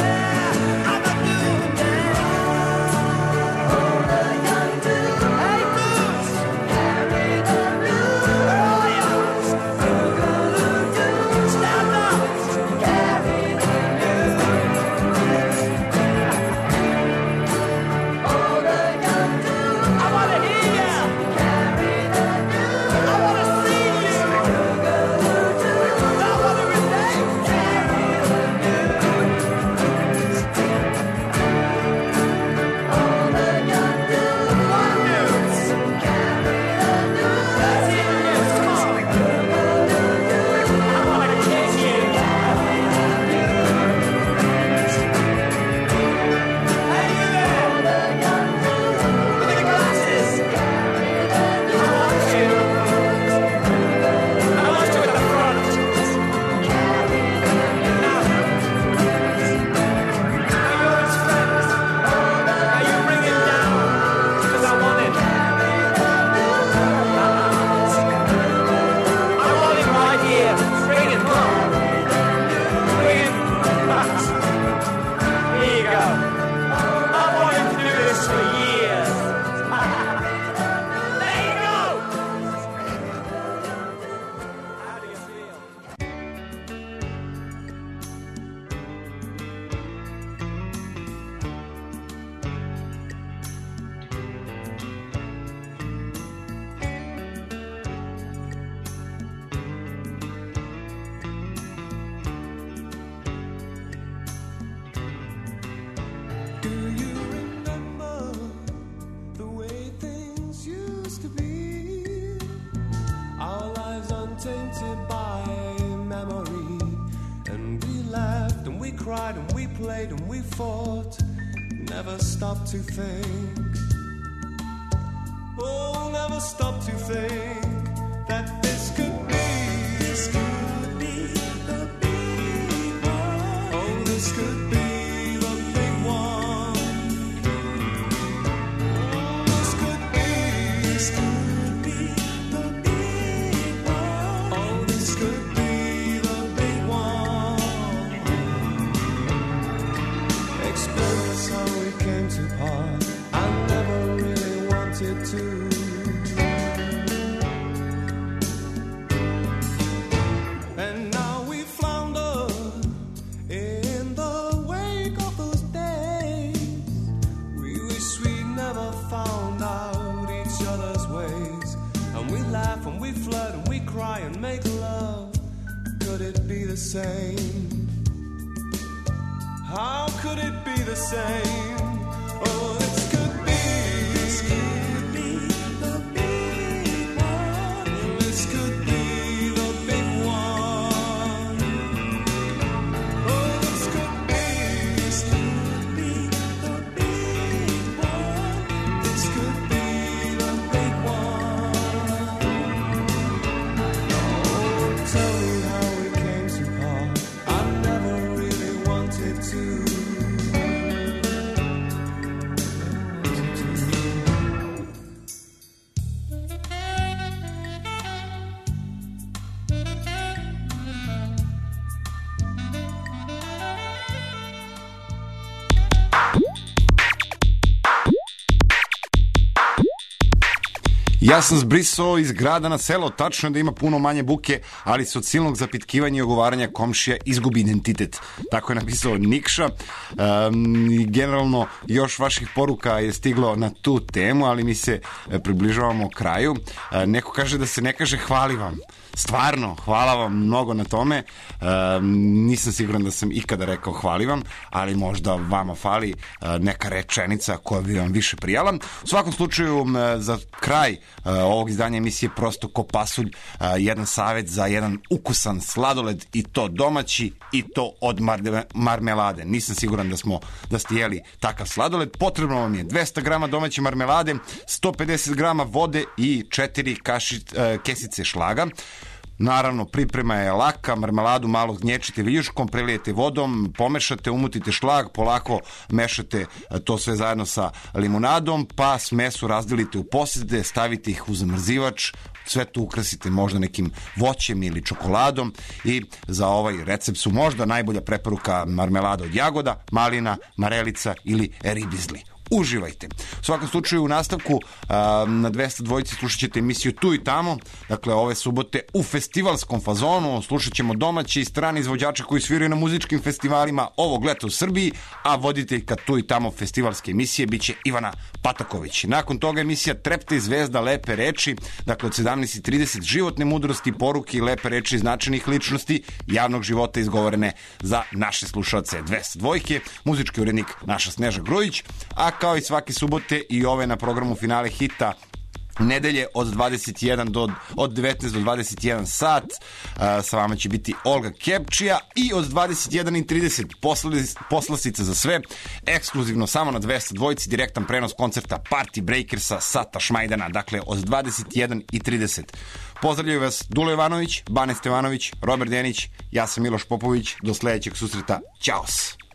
Speaker 4: cried and we played and we fought. Never stopped to think. Oh, never stopped to think that this could be, this could be the big one. Oh, this could be the big one. Oh, this could be, this could be the big one. Oh, this could be the big one. Explain us how we came to part. I never really wanted to. And now we flounder in the wake of those days. We wish we never found out each other's ways. And we laugh and we flirt and we cry and make love. Could it be the same? How could it be the same? Oh, this could be, this could be the big one. This could be the big one. Oh, this could be, this could be the big one. This could be the big one. Oh, tell me how we came to part. I never really wanted to.
Speaker 3: Ja sam zbrisao iz grada na selo, tačno je da ima puno manje buke, ali se od silnog zapitkivanja i ogovaranja komšija izgubi identitet. Tako je napisao Nikša. Um, generalno, još vaših poruka je stiglo na tu temu, ali mi se približavamo kraju. Uh, neko kaže da se ne kaže hvali vam. Stvarno, hvala vam mnogo na tome. Uh, nisam siguran da sam ikada rekao hvali vam, ali možda vama fali uh, neka rečenica koja bi vam više prijala. U svakom slučaju, um, za kraj uh, ovog izdanja emisije Prosto ko pasulj, uh, jedan savjet za jedan ukusan sladoled, i to domaći, i to od mar- marmelade. Nisam siguran da smo da ste jeli takav sladoled. Potrebno vam je dvesta grama domaće marmelade, sto pedeset grama vode i četiri kaši, uh, kesice šlaga. Naravno, priprema je laka, marmeladu malo gnječite viljuškom, prelijete vodom, pomešate, umutite šlag, polako mešate to sve zajedno sa limunadom, pa smesu razdelite u posede, stavite ih u zamrzivač, sve to ukrasite možda nekim voćem ili čokoladom, i za ovaj recept su možda najbolja preporuka marmelada od jagoda, malina, marelica ili ribizli. Uživajte. U svakom slučaju, u nastavku a, na dvesta dvojici slušat ćete emisiju Tu i tamo, dakle ove subote u festivalskom fazonu. Slušat ćemo domaće i strane izvođače koji sviraju na muzičkim festivalima ovog leta u Srbiji, a voditeljka Tu i tamo festivalske emisije biće Ivana Pataković. Nakon toga emisija Trepte i zvezda lepe reči, dakle od sedamnaest i trideset životne mudrosti, poruke i lepe reči značajnih ličnosti javnog života izgovorene za naše slušalce dvesta dvojke, muzički urednik naša Sneža Grujić, a kao i svake subote i ove na programu Finale hita nedelje od dvadeset jedan do od devetnaest do dvadeset jedan sat. Uh, sa vama će biti Olga Kepčija, i od dvadeset jedan i trideset poslasica za sve, ekskluzivno samo na dvesta dvojici, direktan prenos koncerta Party Breakersa sa Tašmajdana, dakle od dvadeset jedan i trideset. Pozdravljaju vas Dule Jovanović, Bane Stevanović, Robert Denić, ja sam Miloš Popović, do sledećeg susreta, ćaos.